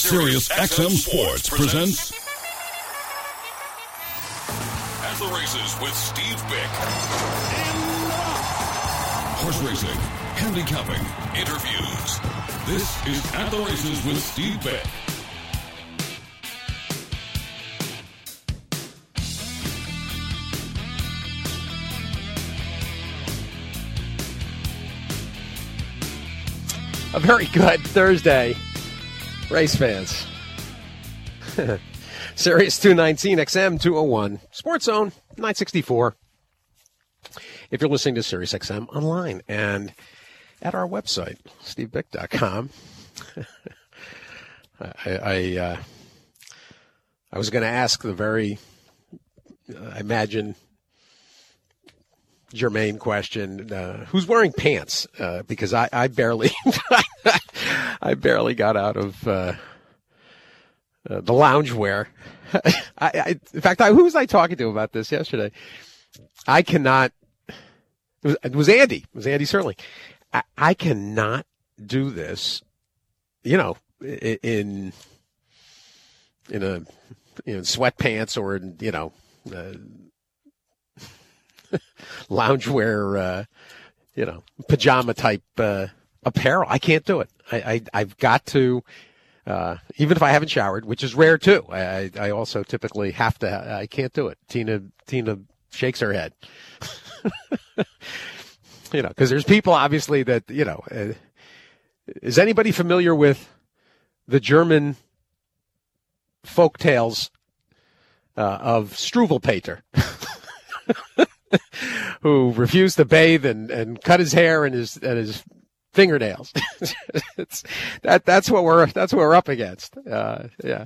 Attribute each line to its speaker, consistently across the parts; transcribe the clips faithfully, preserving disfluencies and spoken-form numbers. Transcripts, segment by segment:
Speaker 1: Sirius X M Sports presents At the Races with Steve Bick. Horse racing, handicapping, interviews. This is At the Races with Steve Bick.
Speaker 2: A very good Thursday, race fans. Sirius two nineteen, X M two oh one, Sports Zone nine sixty-four. If you're listening to Sirius X M online and at our website, steve bick dot com. I I, uh, I was going to ask the very, uh, I imagine, germane question, uh, who's wearing pants? Uh, because I, I barely, I barely got out of uh, uh, the loungewear. I, I, in fact, I, who was I talking to about this yesterday? I cannot. It was, it was Andy. It was Andy Serling. I, I cannot do this. You know, in in a in sweatpants or in, you know. Uh, loungewear, uh, you know, pajama type uh, apparel. I can't do it. I, I, I've got to, uh, even if I haven't showered, which is rare too. I, I also typically have to. I can't do it. Tina, Tina shakes her head. You know, because there's people obviously that, you know. Uh, is anybody familiar with the German folk tales uh, of Struwwelpeter? Who refused to bathe and, and cut his hair and his and his fingernails. it's, that that's what we're that's what we're up against. Uh, yeah,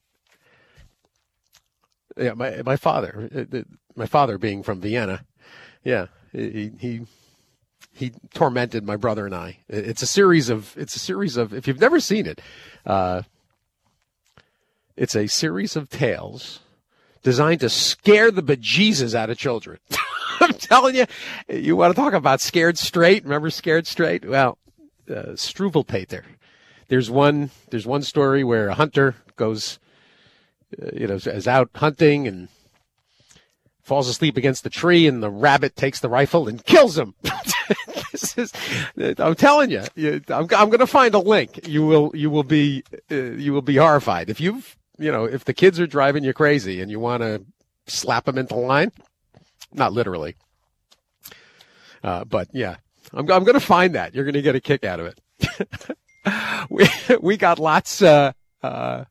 Speaker 2: yeah. My my father, my father being from Vienna, yeah, he he he tormented my brother and I. It's a series of it's a series of if you've never seen it, uh, it's a series of tales designed to scare the bejesus out of children. I'm telling you, you want to talk about scared straight? Remember Scared Straight? Well, uh, Struwwelpeter. There's one. There's one story where a hunter goes, uh, you know, is out hunting and falls asleep against the tree, and the rabbit takes the rifle and kills him. This is, I'm telling you, you I'm, I'm going to find a link. You will, you will be, uh, you will be horrified if you've, you know, if the kids are driving you crazy and you want to slap them into line. Not literally. Uh, but yeah, I'm, I'm going to find that. You're going to get a kick out of it. we, we got lots, uh, uh,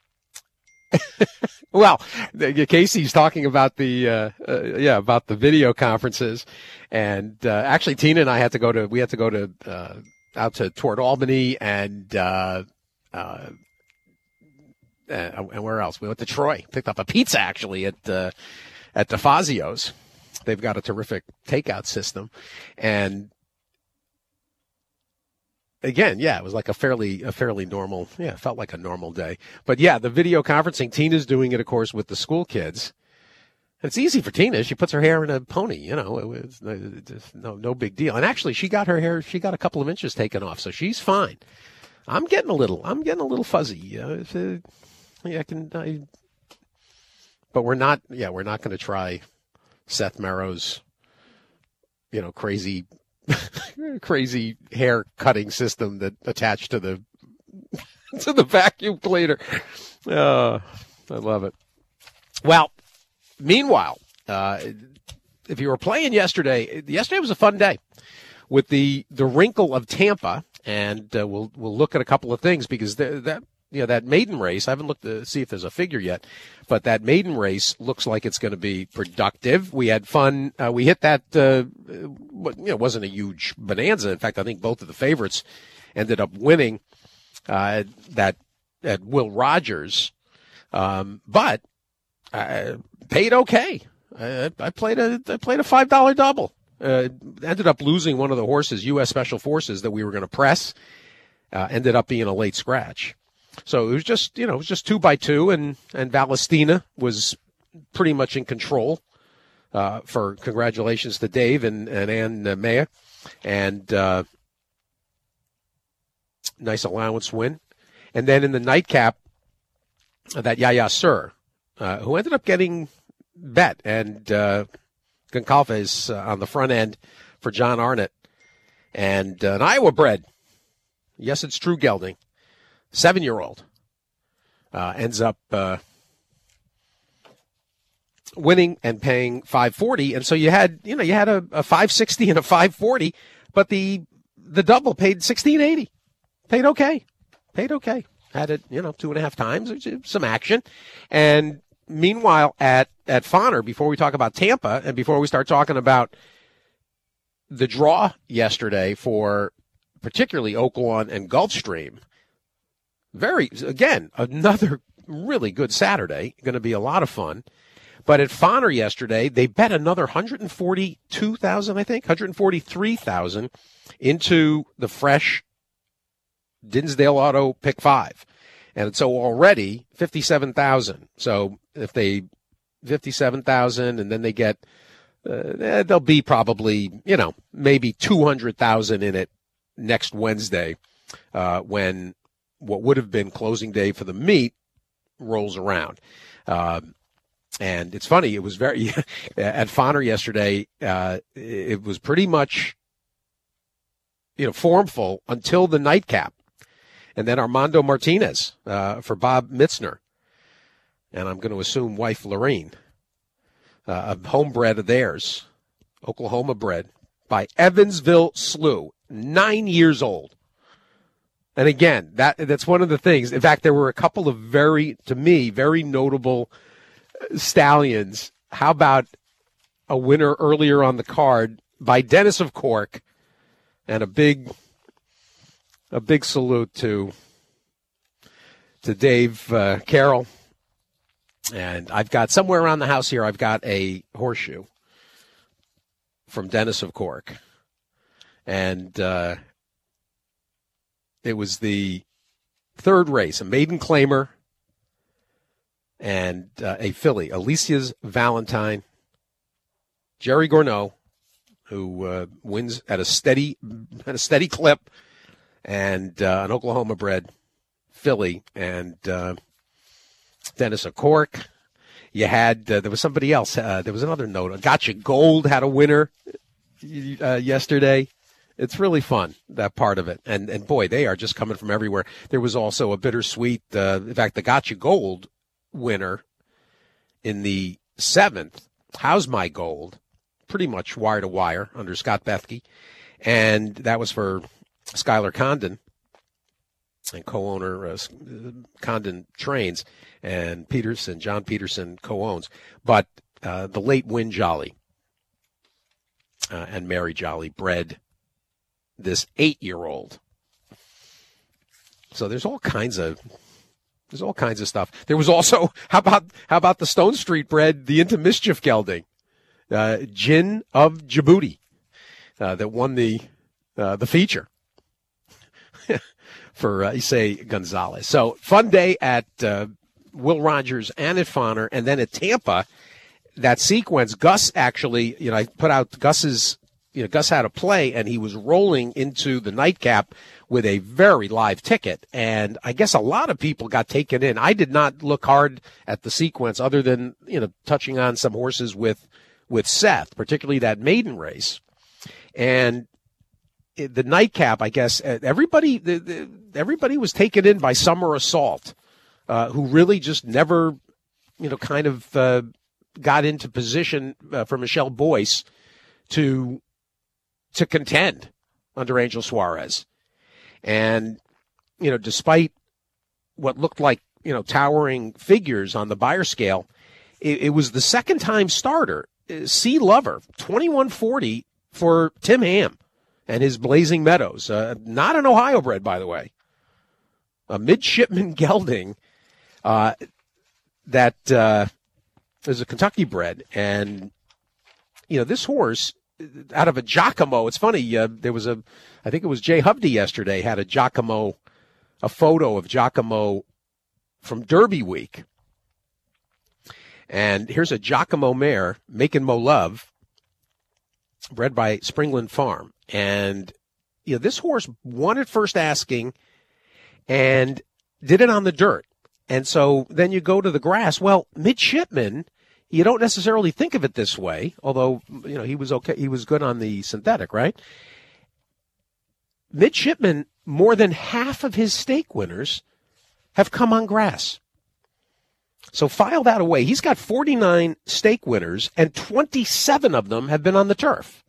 Speaker 2: well, Casey's talking about the, uh, uh, yeah, about the video conferences. And, uh, actually Tina and I had to go to, we had to go to, uh, out to toward Albany and, uh, uh, and where else? We went to Troy, picked up a pizza actually at, uh, at DeFazio's. They've got a terrific takeout system. And again, yeah, it was like a fairly, a fairly normal, yeah, it felt like a normal day. But yeah, the video conferencing, Tina's doing it, of course, with the school kids. It's easy for Tina. She puts her hair in a pony, you know, it's no, no big deal. And actually she got her hair, she got a couple of inches taken off, so she's fine. I'm getting a little, I'm getting a little fuzzy. Uh, uh, yeah, I can, I, but we're not, yeah, we're not going to try Seth Merrow's, you know, crazy, crazy hair cutting system that attached to the to the vacuum cleaner. Oh, I love it. Well, meanwhile, uh, if you were playing yesterday, yesterday was a fun day with the the wrinkle of Tampa, and uh, we'll we'll look at a couple of things because that. You know, that maiden race, I haven't looked to see if there's a figure yet, but that maiden race looks like it's going to be productive. We had fun. Uh, we hit that, uh, you know, it wasn't a huge bonanza. In fact, I think both of the favorites ended up winning uh, that at Will Rogers. Um, but I paid okay. I, I played a I played a five dollar double. Uh, ended up losing one of the horses, U S Special Forces, that we were going to press. Uh, ended up being a late scratch. So it was just, you know, it was just two by two, and, and Valestina was pretty much in control. Uh, for congratulations to Dave and, and Ann uh, Maya. And uh, nice allowance win. And then in the nightcap, uh, that Yaya Sir, uh, who ended up getting bet, and uh, Goncalves uh, on the front end for John Arnott. And uh, an Iowa bred, yes, it's true gelding, seven-year-old, uh, ends up uh, winning and paying five forty. And so you had, you know, you had a, a five sixty and a five forty, but the the double paid sixteen eighty. Paid okay. Paid okay. Had it, you know, two and a half times, some action. And meanwhile, at, at Fauner, before we talk about Tampa and before we start talking about the draw yesterday for particularly Oaklawn and Gulfstream, very, again, another really good Saturday. Going to be a lot of fun. But at Fauner yesterday, they bet another one hundred forty-two thousand, I think, one hundred forty-three thousand into the fresh Dinsdale Auto Pick Five. And so already fifty-seven thousand. So if they, fifty-seven thousand, and then they get, uh, there'll be probably, you know, maybe two hundred thousand in it next Wednesday, uh, when what would have been closing day for the meet rolls around. Uh, and it's funny, it was very, at Fauner yesterday, uh, it was pretty much, you know, formful until the nightcap. And then Armando Martinez uh, for Bob Mitzner. And I'm going to assume wife Lorraine, uh, a homebred of theirs, Oklahoma bred, by Evansville Slew, nine years old. And again, that that's one of the things. In fact, there were a couple of very, to me, very notable stallions. How about a winner earlier on the card by Dennis of Cork, and a big, a big salute to to Dave uh, Carroll. And I've got somewhere around the house here, I've got a horseshoe from Dennis of Cork. And uh, it was the third race, a maiden claimer and uh, a filly, Alicia's Valentine. Jerry Gorneau, who uh, wins at a steady at a steady clip, and uh, an Oklahoma bred filly, and uh, Dennis of Cork. You had uh, there was somebody else. Uh, there was another note. Gotcha Gold had a winner uh, yesterday. It's really fun, that part of it. And, and boy, they are just coming from everywhere. There was also a bittersweet, uh, in fact, the Gotcha Gold winner in the seventh, How's My Gold, pretty much wire to wire under Scott Bethke. And that was for Skylar Condon and co-owner uh, Condon Trains, and Peterson, John Peterson co-owns. But uh, the late Win Jolly uh, and Mary Jolly bred this eight-year-old. So there's all kinds of there's all kinds of stuff. There was also how about how about the Stone Street bred, the Into Mischief gelding, uh, Jin of Djibouti, uh, that won the uh, the feature for uh, Isai Gonzalez. So fun day at uh, Will Rogers and at Fauner, and then at Tampa. That sequence, Gus actually, you know, I put out Gus's. You know, Gus had a play, and he was rolling into the nightcap with a very live ticket. And I guess a lot of people got taken in. I did not look hard at the sequence other than, you know, touching on some horses with with Seth, particularly that maiden race. And the nightcap, I guess, everybody the, the, everybody was taken in by Summer Assault, uh, who really just never, you know, kind of uh, got into position uh, for Michelle Boyce to to contend under Angel Suarez. And, you know, despite what looked like, you know, towering figures on the buyer scale, it, it was the second time starter, Sea Lover, twenty-one forty for Tim Ham and his Blazing Meadows. Uh, not an Ohio bred, by the way. A midshipman gelding uh, that uh, is a Kentucky bred. And, you know, this horse, out of a Giacomo, it's funny, uh, there was a, I think it was Jay Hovde yesterday, had a Giacomo, a photo of Giacomo from Derby Week. And here's a Giacomo mare, Makin' Mo Love, bred by Springland Farm. And, you know, this horse won at first asking, and did it on the dirt. And so then you go to the grass. Well, Midshipman, you don't necessarily think of it this way, although, you know, he was okay. He was good on the synthetic, right? Midshipman, more than half of his stake winners have come on grass. So file that away. He's got forty-nine stake winners, and twenty-seven of them have been on the turf.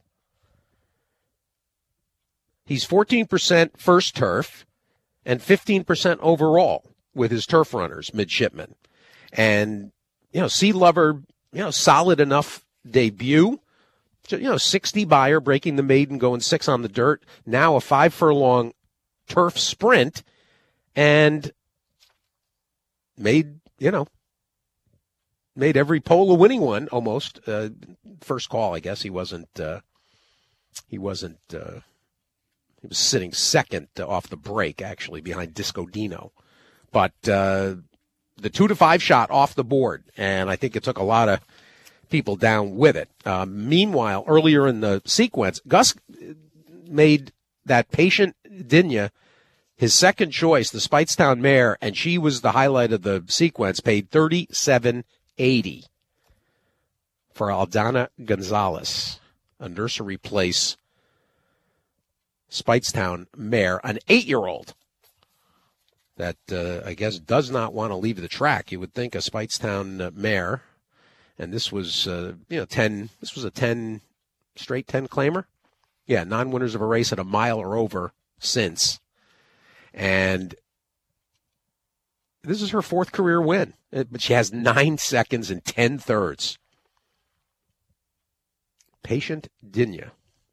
Speaker 2: He's fourteen percent first turf and fifteen percent overall with his turf runners, Midshipman. And, you know, Sea Lover, you know, solid enough debut. You know, sixty buyer, breaking the maiden, going six on the dirt. Now a five furlong turf sprint, and made, you know, made every pole a winning one almost. Uh, first call, I guess he wasn't. Uh, he wasn't. Uh, he was sitting second off the break, actually, behind Disco Dino. But uh, the two to five shot off the board, and I think it took a lot of people down with it. Uh, meanwhile, earlier in the sequence, Gus made that Patient Dinya his second choice, the Speightstown mare, and she was the highlight of the sequence, paid thirty-seven eighty for Aldana Gonzalez, a Nursery Place Speightstown mare, an eight-year-old that uh, I guess does not want to leave the track. You would think a Speightstown uh, mare. And this was, uh, you know, ten. This was a ten straight ten claimer. Yeah, non-winners of a race at a mile or over since. And this is her fourth career win, but she has nine seconds and ten thirds. Patient Dinya.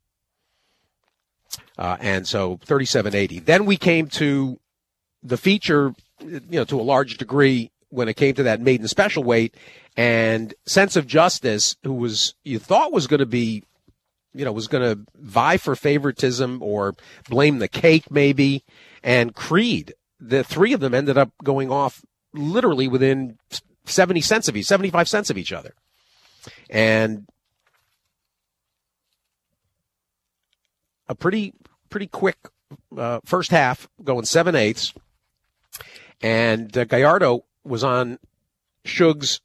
Speaker 2: Uh, and so thirty-seven eighty. Then we came to the feature, you know, to a large degree when it came to that maiden special weight. And Sense of Justice, who was you thought was going to be, you know, was going to vie for favoritism or blame the cake maybe, and Creed, the three of them ended up going off literally within seventy cents of each, seventy-five cents of each other. And a pretty, pretty quick uh, first half, going seven eighths. And uh, Gallardo was on Shug's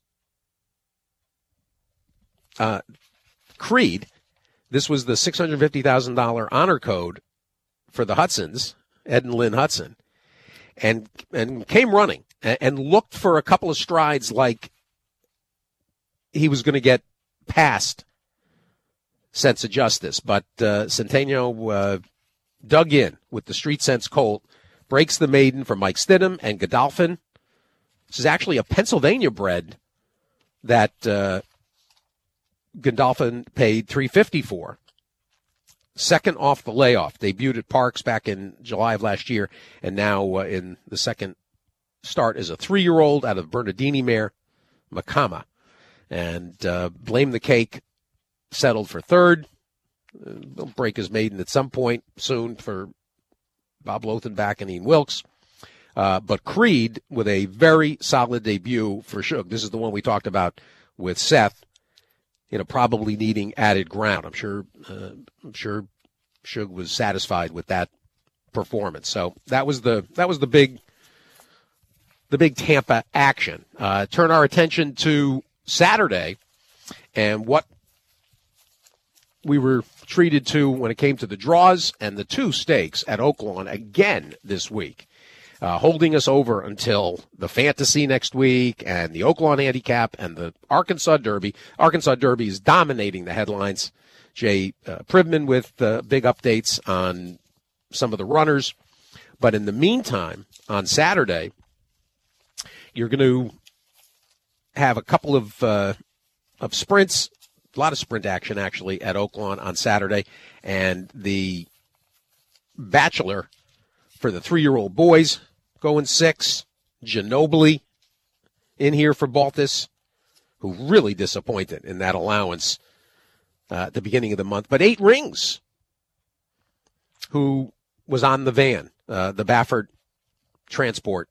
Speaker 2: Uh, Creed. This was the six hundred fifty thousand dollars honor code for the Hudsons, Ed and Lynn Hudson, and and came running and, and looked for a couple of strides like he was going to get past Sense of Justice. But uh, Centeno uh, dug in with the Street Sense colt, breaks the maiden for Mike Stidham and Godolphin. This is actually a Pennsylvania bred that uh, Godolphin paid three fifty for. Second off the layoff. Debuted at Parks back in July of last year, and now uh, in the second start as a three-year-old out of Bernardini mare, Makama. And uh, Blame the Cake settled for third. Uh, he'll break his maiden at some point soon for Bob Lothenbach and Ian Wilkes. Uh, but Creed with a very solid debut for Shug. This is the one we talked about with Seth. You know, probably needing added ground. I'm sure. Uh, I'm sure Shug was satisfied with that performance. So that was the that was the big, the big Tampa action. Uh, turn our attention to Saturday, and what we were treated to when it came to the draws and the two stakes at Oaklawn again this week. Uh, holding us over until the Fantasy next week and the Oaklawn Handicap and the Arkansas Derby. Arkansas Derby is dominating the headlines. Jay uh, Privman with uh, big updates on some of the runners. But in the meantime, on Saturday, you're going to have a couple of uh, of sprints, a lot of sprint action actually at Oaklawn on Saturday. And the Bachelor for the three-year-old boys going six. Ginobili in here for Baltus, who really disappointed in that allowance uh, at the beginning of the month. But Eight Rings, who was on the van, uh, the Baffert Transport.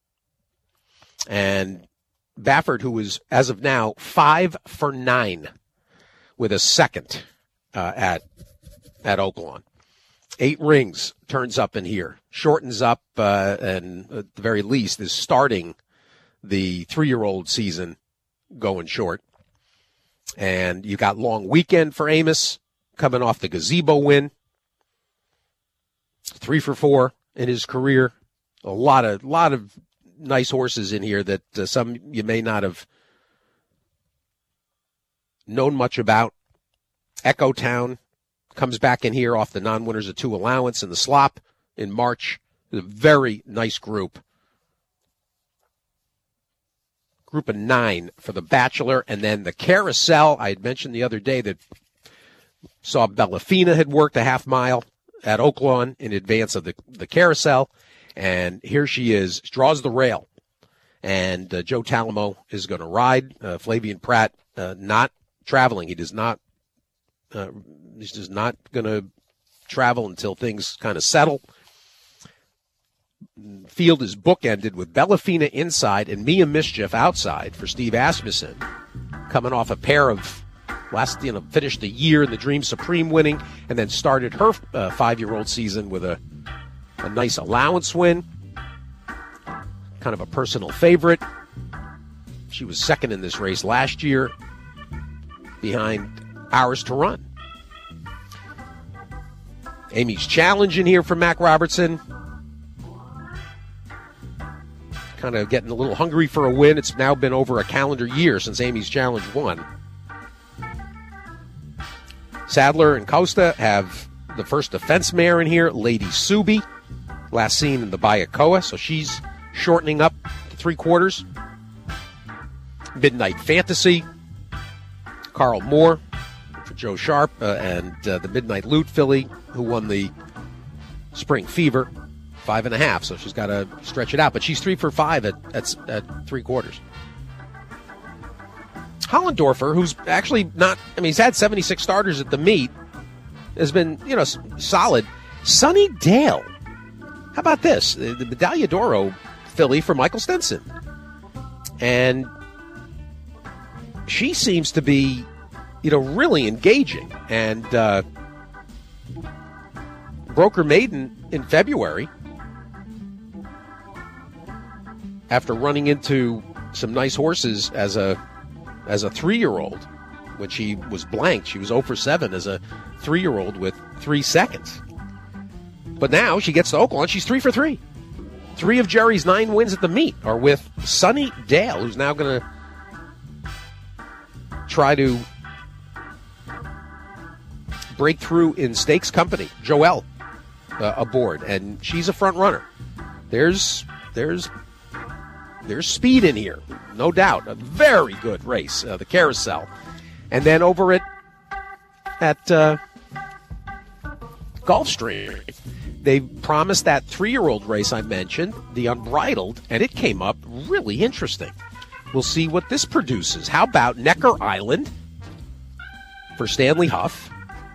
Speaker 2: And Baffert, who is, as of now, five for nine with a second uh, at at Oaklawn. Eight rings turns up in here, shortens up, uh, and at the very least is starting the three-year-old season going short. And you got long weekend for Amos coming off the gazebo win. Three for four in his career. A lot of lot of nice horses in here that uh, some you may not have known much about. Echo Town comes back in here off the non-winners of two allowance in the slop in March. A very nice group. Group of nine for the Bachelor. And then the Carousel, I had mentioned the other day that saw Bellafina had worked a half mile at Oaklawn in advance of the, the Carousel. And here she is, draws the rail. And uh, Joe Talamo is going to ride. Uh, Flavian Pratt uh, not traveling. He does not Uh, he's just not going to travel until things kind of settle. Field is bookended with Bellafina inside and Mia Mischief outside for Steve Asmussen, coming off a pair of last, you know, finished the year in the Dream Supreme winning, and then started her uh, five-year-old season with a, a nice allowance win. Kind of a personal favorite. She was second in this race last year behind Hours to Run. Amy's Challenge in here for Mac Robertson. Kind of getting a little hungry for a win. It's now been over a calendar year since Amy's Challenge won. Sadler and Costa have the first defense mare in here, Lady Subi, last seen in the Bayakoa, so she's shortening up to three quarters. Midnight Fantasy, Carl Moore for Joe Sharp, uh, and uh, the Midnight Loot filly, who won the Spring Fever, five and a half, so she's got to stretch it out. But she's three for five at, at, at three quarters. Hollendorfer, who's actually not, I mean, he's had seventy-six starters at the meet, has been, you know, solid. Sunny Dale. How about this? The, the Medaglia d'Oro filly for Michael Stenson. And she seems to be, you know, really engaging. And uh, broke her maiden in February after running into some nice horses as a as a three-year-old. When she was blanked, she was oh for seven as a three-year-old with three seconds. But now she gets to Oaklawn, she's three for three. Three of Jerry's nine wins at the meet are with Sunny Dale, who's now going to try to break through in stakes company. Joelle uh, aboard, and she's a front runner. There's there's there's speed in here, no doubt. A very good race, uh, the Carousel. And then over at at uh, Gulfstream, they promised that three-year-old race I mentioned, the Unbridled, and it came up really interesting. We'll see what this produces. How about Necker Island for Stanley Huff?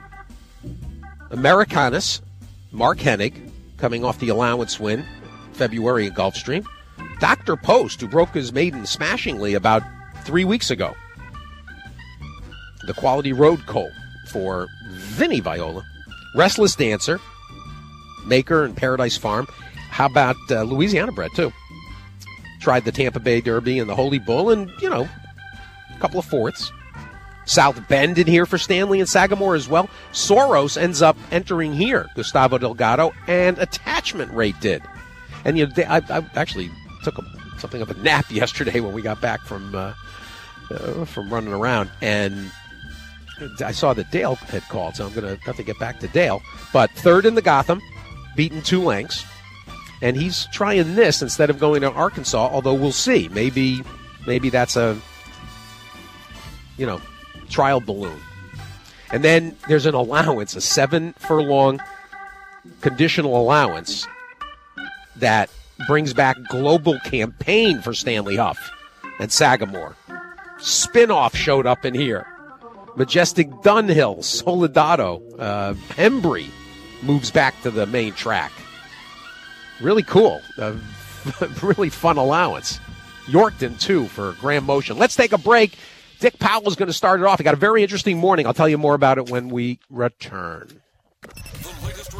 Speaker 2: Americanus, Mark Hennig, coming off the allowance win, February at Gulfstream. Doctor Post, who broke his maiden smashingly about three weeks ago. The Quality Road Colt for Vinny Viola. Restless Dancer, Maker and Paradise Farm. How about uh, Louisiana bred, too? Tried the Tampa Bay Derby and the Holy Bull, and, you know, a couple of fourths. South Bend in here for Stanley and Sagamore as well. Soros ends up entering here, Gustavo Delgado, and Attachment Rate did. And, you know, they, I, I actually took a, something of a nap yesterday when we got back from uh, uh, from running around, and I saw that Dale had called, so I'm going to have to get back to Dale. But third in the Gotham, beaten two lengths. And he's trying this instead of going to Arkansas, although we'll see. Maybe maybe that's a, you know, trial balloon. And then there's an allowance, a seven furlong conditional allowance that brings back Global Campaign for Stanley Huff and Sagamore. Spinoff showed up in here. Majestic Dunhill, Soledado, uh, Hembry moves back to the main track. Really cool. Uh, really fun allowance. Yorkton, too, for Graham Motion. Let's take a break. Dick Powell is going to start it off. He got a very interesting morning. I'll tell you more about it when we return.
Speaker 1: The latest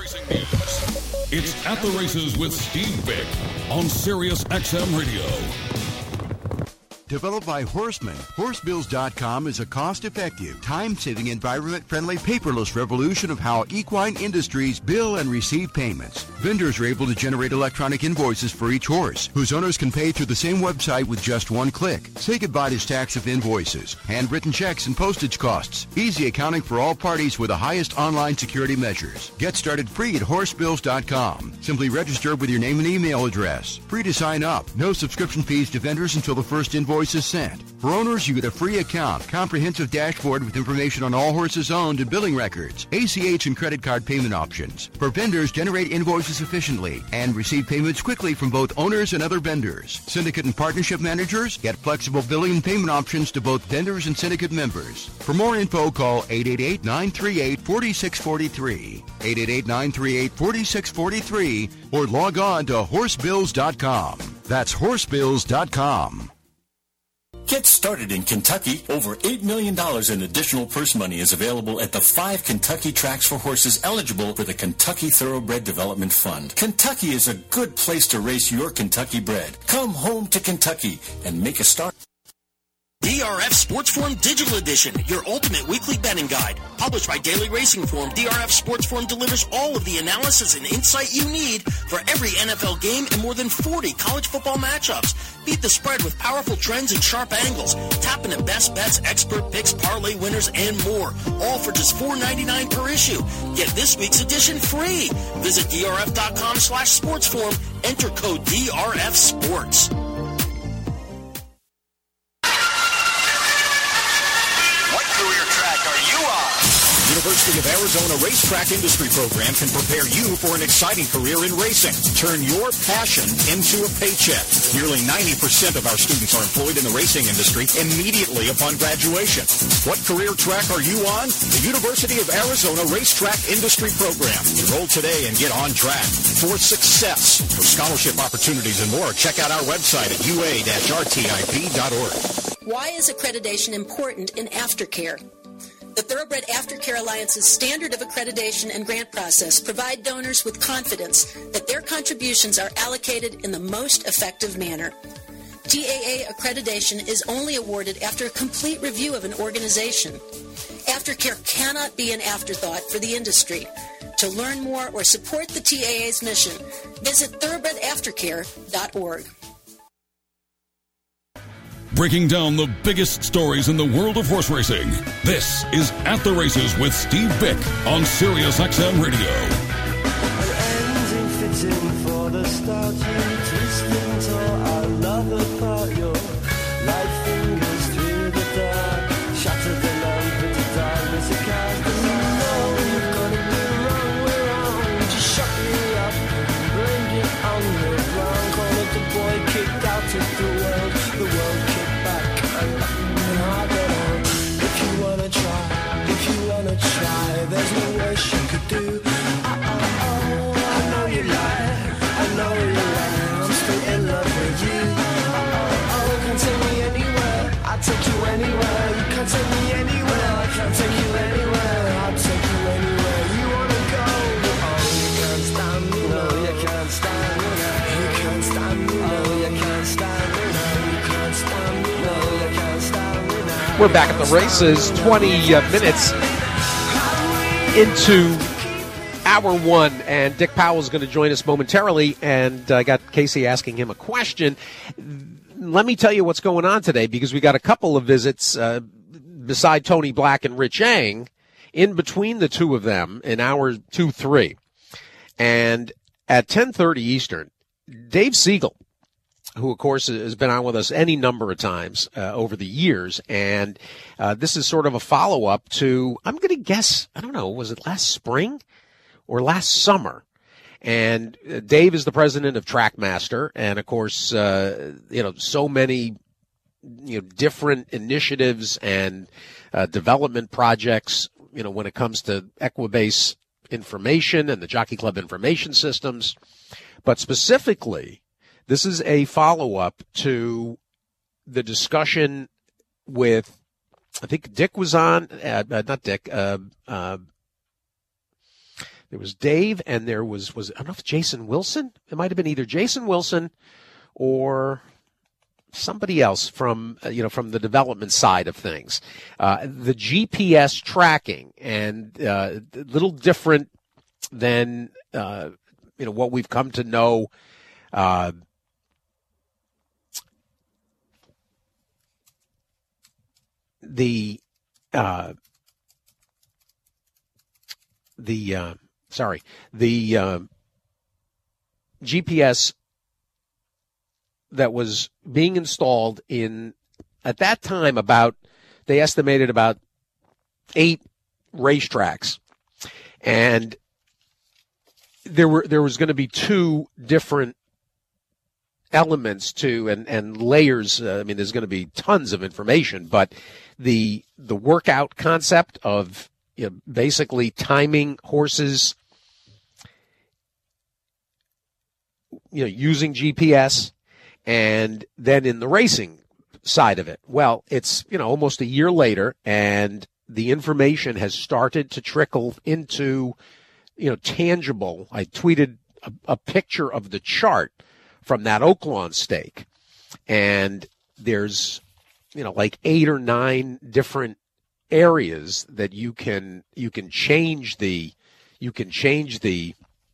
Speaker 1: Racing news. It's At the Races with Steve Bick on Sirius X M Radio.
Speaker 3: Developed by Horseman, horse bills dot com is a cost-effective, time-saving, environment-friendly, paperless revolution of how equine industries bill and receive payments. Vendors are able to generate electronic invoices for each horse, whose owners can pay through the same website with just one click. Say goodbye to stacks of invoices, handwritten checks, and postage costs. Easy accounting for all parties with the highest online security measures. Get started free at horse bills dot com. Simply register with your name and email address. Free to sign up. No subscription fees to vendors until the first invoice is sent. For owners, you get a free account, comprehensive dashboard with information on all horses owned and billing records, A C H and credit card payment options. For vendors, generate invoices efficiently and receive payments quickly from both owners and other vendors. Syndicate and partnership managers get flexible billing and payment options to both vendors and syndicate members. For more info, call eight eight eight, nine three eight, four six four three, eight eight eight, nine three eight, four six four three, or log on to horse bills dot com. That's horse bills dot com.
Speaker 4: Get started in Kentucky. Over eight million dollars in additional purse money is available at the five Kentucky tracks for horses eligible for the Kentucky Thoroughbred Development Fund. Kentucky is a good place to race your Kentucky bred. Come home to Kentucky and make a start.
Speaker 5: D R F Sports Forum Digital Edition, your ultimate weekly betting guide. Published by Daily Racing Form, D R F Sports Forum delivers all of the analysis and insight you need for every N F L game and more than forty college football matchups. Beat the spread with powerful trends and sharp angles. Tap into best bets, expert picks, parlay winners, and more. All for just four ninety-nine per issue. Get this week's edition free. Visit D R F dot com slash sports forum. Enter code D R F Sports.
Speaker 6: University of Arizona Racetrack Industry Program can prepare you for an exciting career in racing. Turn your passion into a paycheck. Nearly ninety percent of our students are employed in the racing industry immediately upon graduation. What career track are you on? The University of Arizona Racetrack Industry Program. Enroll today and get on track for success. For scholarship opportunities and more, check out our website at U A R T I P dot org.
Speaker 7: Why is accreditation important in aftercare? The Thoroughbred Aftercare Alliance's standard of accreditation and grant process provide donors with confidence that their contributions are allocated in the most effective manner. T A A accreditation is only awarded after a complete review of an organization. Aftercare cannot be an afterthought for the industry. To learn more or support the T A A's mission, visit thoroughbred aftercare dot org.
Speaker 1: Breaking down the biggest stories in the world of horse racing. This is At the Races with Steve Bick on Sirius X M Radio.
Speaker 8: An ending fitting for the start, you twisting till our love apart, your light fingers through the dark, shatter the lamp into darkness, it cast the know you've got to be wrong, we're wrong, just shut me up and bring it on the ground, call it the boy kicked out of the world, the world kicked back and harder on. If you wanna try, if you wanna try, there's no worse you could do. Oh, oh, oh, I know you lie, I know you lie, I'm still in love with you. Oh, oh, oh, can't take me anywhere, I'll take you anywhere. You can't take me anywhere, I can't take you anywhere. I'll take you anywhere you wanna go. Oh, you can't stand me, no, you can't stand me, no. You can't stand me, no, you can't stand me, no. You can't stand me, no, you can't stand me, no.
Speaker 2: We're back at the races, twenty uh, minutes into hour one, and Dick Powell is going to join us momentarily, and I uh, got Casey asking him a question. Let me tell you what's going on today, because we got a couple of visits uh, beside Tony Black and Rich Eng, in between the two of them in hour two, three. And at ten thirty Eastern, Dave Siegel, who, of course, has been on with us any number of times uh, over the years. And uh, this is sort of a follow-up to, I'm going to guess, I don't know, was it last spring or last summer? And uh, Dave is the president of Trackmaster. And, of course, uh, you know, so many you know different initiatives and uh, development projects, you know, when it comes to Equibase information and the Jockey Club information systems. But specifically, this is a follow-up to the discussion with, I think Dick was on, uh, not Dick, uh, uh, there was Dave, and there was was I don't know if Jason Wilson. It might have been either Jason Wilson or somebody else from uh, you know from the development side of things. Uh, the G P S tracking, and uh, a little different than uh, you know what we've come to know. Uh, the uh, the uh, sorry the uh, G P S that was being installed in at that time about they estimated about eight racetracks, and there were there was going to be two different elements to and and layers. uh, I mean, there's going to be tons of information, but the the workout concept of you know, basically timing horses, you know, using G P S, and then in the racing side of it, well, it's you know almost a year later, and the information has started to trickle into you know tangible. I tweeted a, a picture of the chart from that Oaklawn stake, and there's you know like eight or nine different areas that you can you can change the you can change the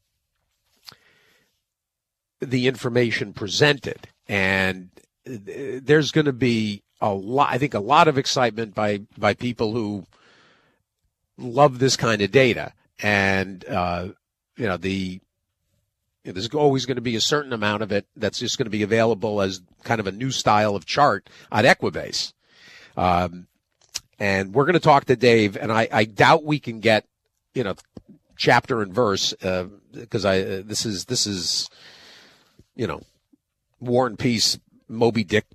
Speaker 2: the information presented, and there's going to be a lot I think a lot of excitement by by people who love this kind of data, and uh you know the there's always going to be a certain amount of it that's just going to be available as kind of a new style of chart on Equibase. Um, and we're going to talk to Dave, and I, I doubt we can get, you know, chapter and verse, uh, because I, uh, this is, this is, you know, War and Peace, Moby Dick,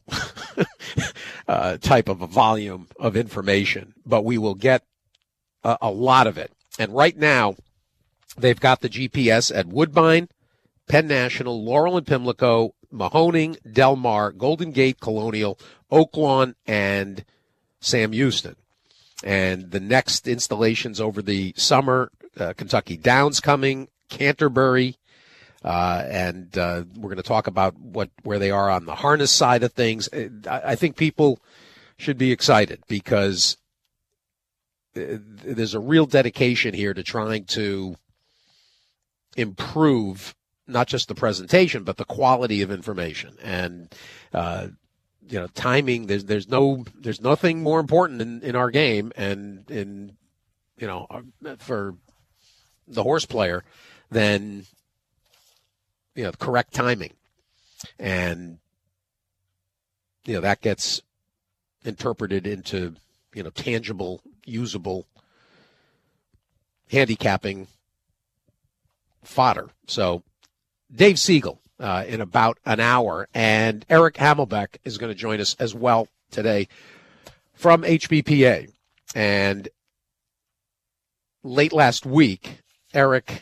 Speaker 2: uh, type of a volume of information, but we will get a, a lot of it. And right now, they've got the G P S at Woodbine, Penn National, Laurel and Pimlico, Mahoning, Del Mar, Golden Gate, Colonial, Oaklawn, and Sam Houston. And the next installations over the summer, uh, Kentucky Downs coming, Canterbury, uh, and uh, we're going to talk about what where they are on the harness side of things. I, I think people should be excited because there's a real dedication here to trying to improve not just the presentation, but the quality of information. And, uh, you know, timing, there's, there's no, there's nothing more important in, in our game and in, you know, for the horse player than, you know, correct timing. And, you know, that gets interpreted into, you know, tangible, usable handicapping fodder. So Dave Siegel uh, in about an hour, and Eric Hamelbeck is going to join us as well today from H B P A. And late last week, Eric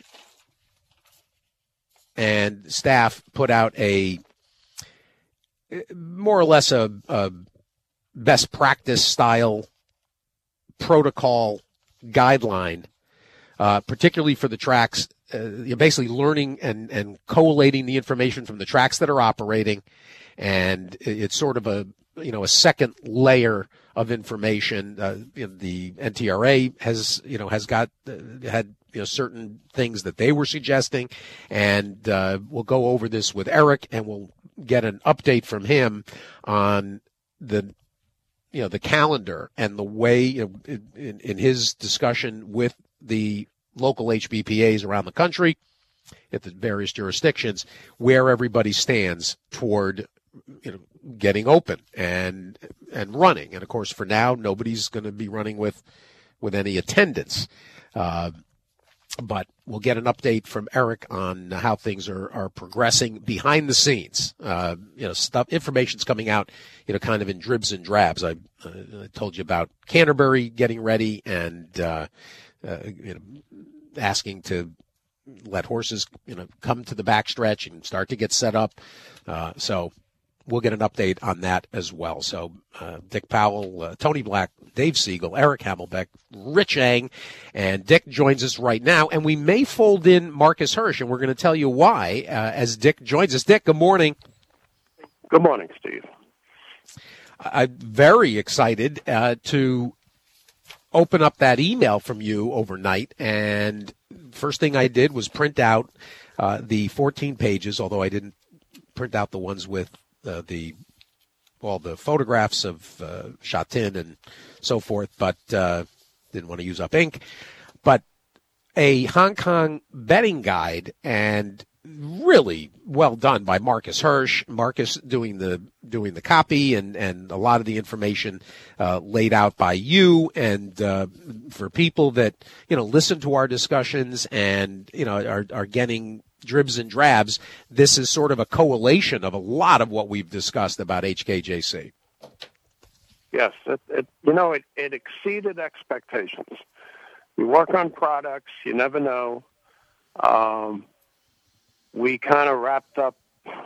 Speaker 2: and staff put out a more or less a, a best practice style protocol guideline, uh, particularly for the tracks. Uh, you're basically learning and, and collating the information from the tracks that are operating, and it's sort of a you know a second layer of information. Uh, you know, the N T R A has you know has got uh, had you know certain things that they were suggesting, and uh, we'll go over this with Eric, and we'll get an update from him on the you know the calendar and the way you know, in, in his discussion with the local H B P As around the country at the various jurisdictions, where everybody stands toward you know getting open and and running. And of course, for now, nobody's going to be running with with any attendance. Uh, but we'll get an update from Eric on how things are, are progressing behind the scenes. Uh, you know, stuff information's coming out, you know, kind of in dribs and drabs. I, uh, I told you about Canterbury getting ready and uh, uh, you know. asking to let horses, you know, come to the backstretch and start to get set up. Uh, so we'll get an update on that as well. So uh, Dick Powell, uh, Tony Black, Dave Siegel, Eric Hamelbeck, Rich Eng, and Dick joins us right now. And we may fold in Marcus Hirsch, and we're going to tell you why uh, as Dick joins us. Dick, good morning.
Speaker 9: Good morning, Steve.
Speaker 2: I'm very excited uh, to open up that email from you overnight. And first thing I did was print out uh, the fourteen pages, although I didn't print out the ones with uh, the all the photographs of uh, Shatin and so forth, but uh, didn't want to use up ink. But a Hong Kong betting guide, and really well done by Marcus Hirsch. Marcus doing the doing the copy and, and a lot of the information uh, laid out by you. And uh, for people that you know listen to our discussions and you know are are getting dribs and drabs, this is sort of a collation of a lot of what we've discussed about H K J C.
Speaker 9: Yes, it, it, you know, it, it exceeded expectations. You work on products, you never know. Um, we kind of wrapped up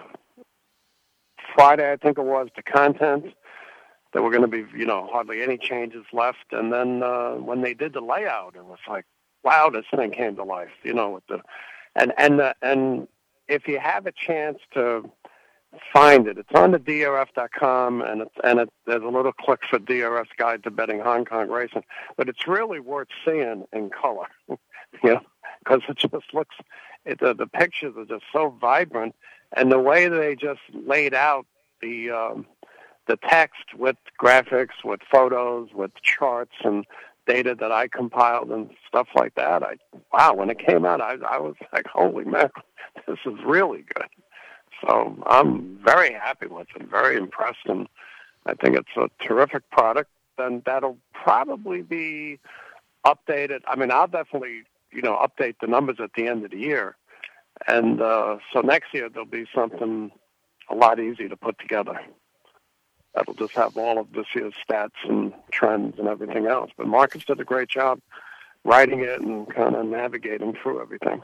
Speaker 9: Friday, I think it was, the content. There were going to be, you know, hardly any changes left. And then uh, when they did the layout, it was like, wow, this thing came to life, you know, with the And and uh, and if you have a chance to find it, it's on the D R F dot com, and it's, and it, there's a little click for D R F's Guide to Betting Hong Kong Racing. But it's really worth seeing in color, you know, because it just looks, it, the, the pictures are just so vibrant, and the way they just laid out the um, the text with graphics, with photos, with charts, and data that I compiled and stuff like that. I wow, when it came out, I, I was like, holy mackerel, this is really good. So I'm very happy with it, very impressed, and I think it's a terrific product, and that'll probably be updated. I mean, I'll definitely, you know, update the numbers at the end of the year, and uh, so next year there'll be something a lot easier to put together. That'll just have all of this year's stats and trends and everything else. But Marcus did a great job writing it and kind of navigating through everything.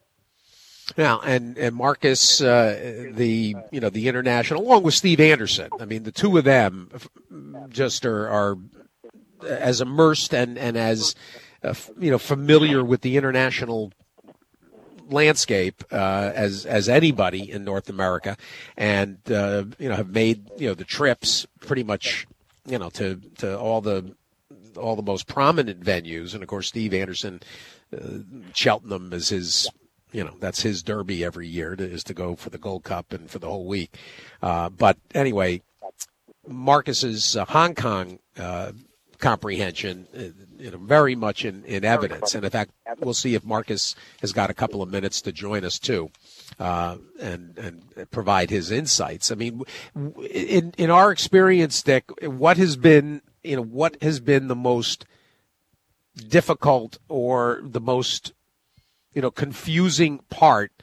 Speaker 2: Now, and, and Marcus, uh, the you know the international, along with Steve Anderson. I mean, the two of them just are, are as immersed and and as uh, you know familiar with the international landscape uh, as as anybody in North America, and uh, you know have made you know the trips pretty much you know to to all the all the most prominent venues, and of course Steve Anderson, uh, Cheltenham is his. You know, that's his derby every year to, is to go for the Gold Cup and for the whole week. Uh, but anyway, Marcus's uh, Hong Kong uh, comprehension, uh, you know, very much in, in evidence. And in fact, we'll see if Marcus has got a couple of minutes to join us too, uh, and and provide his insights. I mean, in in our experience, Dick, what has been you know what has been the most difficult or the most you know, confusing part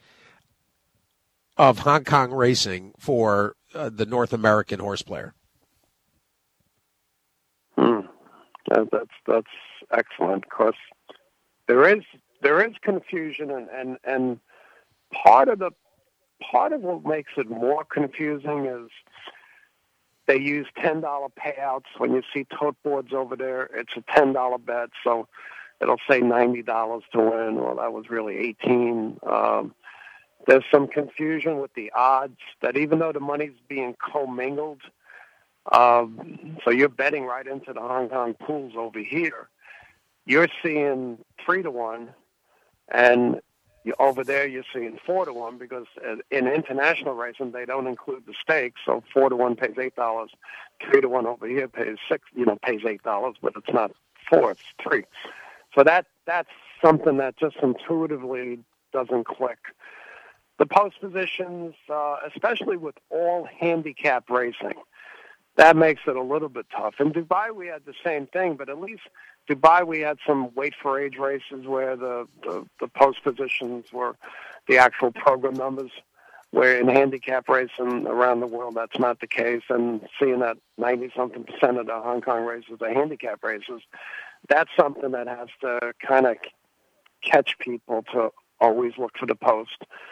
Speaker 2: of Hong Kong racing for uh, the North American horse player?
Speaker 9: Hmm. That, that's that's excellent, because there is there is confusion, and, and, and part of the part of what makes it more confusing is they use ten dollar payouts. When you see tote boards over there, it's a ten dollar bet, so it'll say ninety dollars to win. Well, that was really eighteen dollars. Um, there's some confusion with the odds that even though the money's being commingled, um, so you're betting right into the Hong Kong pools over here, you're seeing three to one, and you, over there you're seeing four to one, because in international racing they don't include the stakes. So four to one pays eight dollars, three to one over here pays six, you know, pays eight dollars, but it's not four, it's three. So that that's something that just intuitively doesn't click. The post positions, uh, especially with all handicap racing, that makes it a little bit tough. In Dubai, we had the same thing, but at least Dubai, we had some weight for age races where the, the, the post positions were the actual program numbers, where in handicap racing around the world, that's not the case. And seeing that ninety-something percent of the Hong Kong races are handicap races, that's something that has to kind of catch people to always look for the post.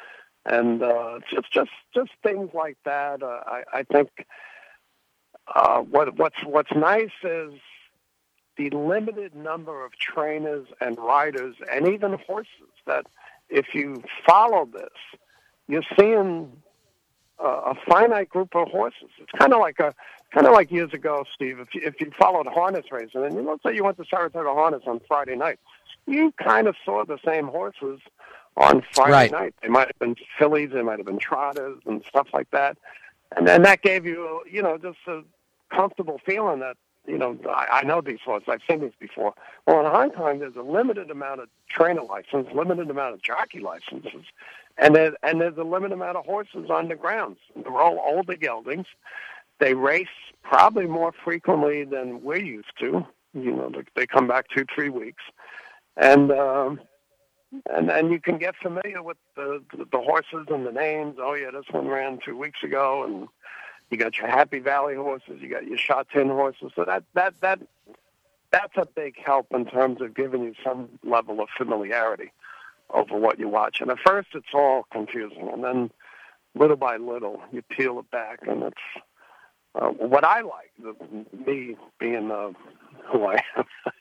Speaker 9: And uh, just just just things like that. Uh, I, I think uh, what what's what's nice is the limited number of trainers and riders and even horses that if you follow this, you're seeing uh, a finite group of horses. It's kind of like a kind of like years ago, Steve. If you, if you followed harness racing, and let's say you went to Saratoga Harness on Friday night, you kind of saw the same horses on Friday
Speaker 2: right.
Speaker 9: night. They might have been fillies, they might have been trotters and stuff like that. And then that gave you, you know, just a comfortable feeling that, you know, I, I know these horses. I've seen these before. Well, in Hong Kong, there's a limited amount of trainer license, limited amount of jockey licenses, and there, and there's a limited amount of horses on the grounds. They're all older geldings. They race probably more frequently than we're used to. You know, they, they come back two, three weeks. And, um, And and you can get familiar with the, the the horses and the names. Oh yeah, this one ran two weeks ago, and you got your Happy Valley horses, you got your Sha Tin horses. So that that that that's a big help in terms of giving you some level of familiarity over what you watch. And at first, it's all confusing, and then little by little, you peel it back, and it's uh, what I like. The, me being uh, who I am.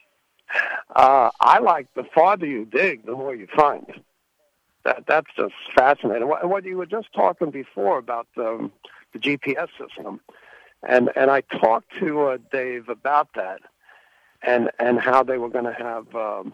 Speaker 9: Uh, I like the farther you dig, the more you find. That that's just fascinating. And what you were just talking before about the, the G P S system, and and I talked to uh, Dave about that, and and how they were going to have um,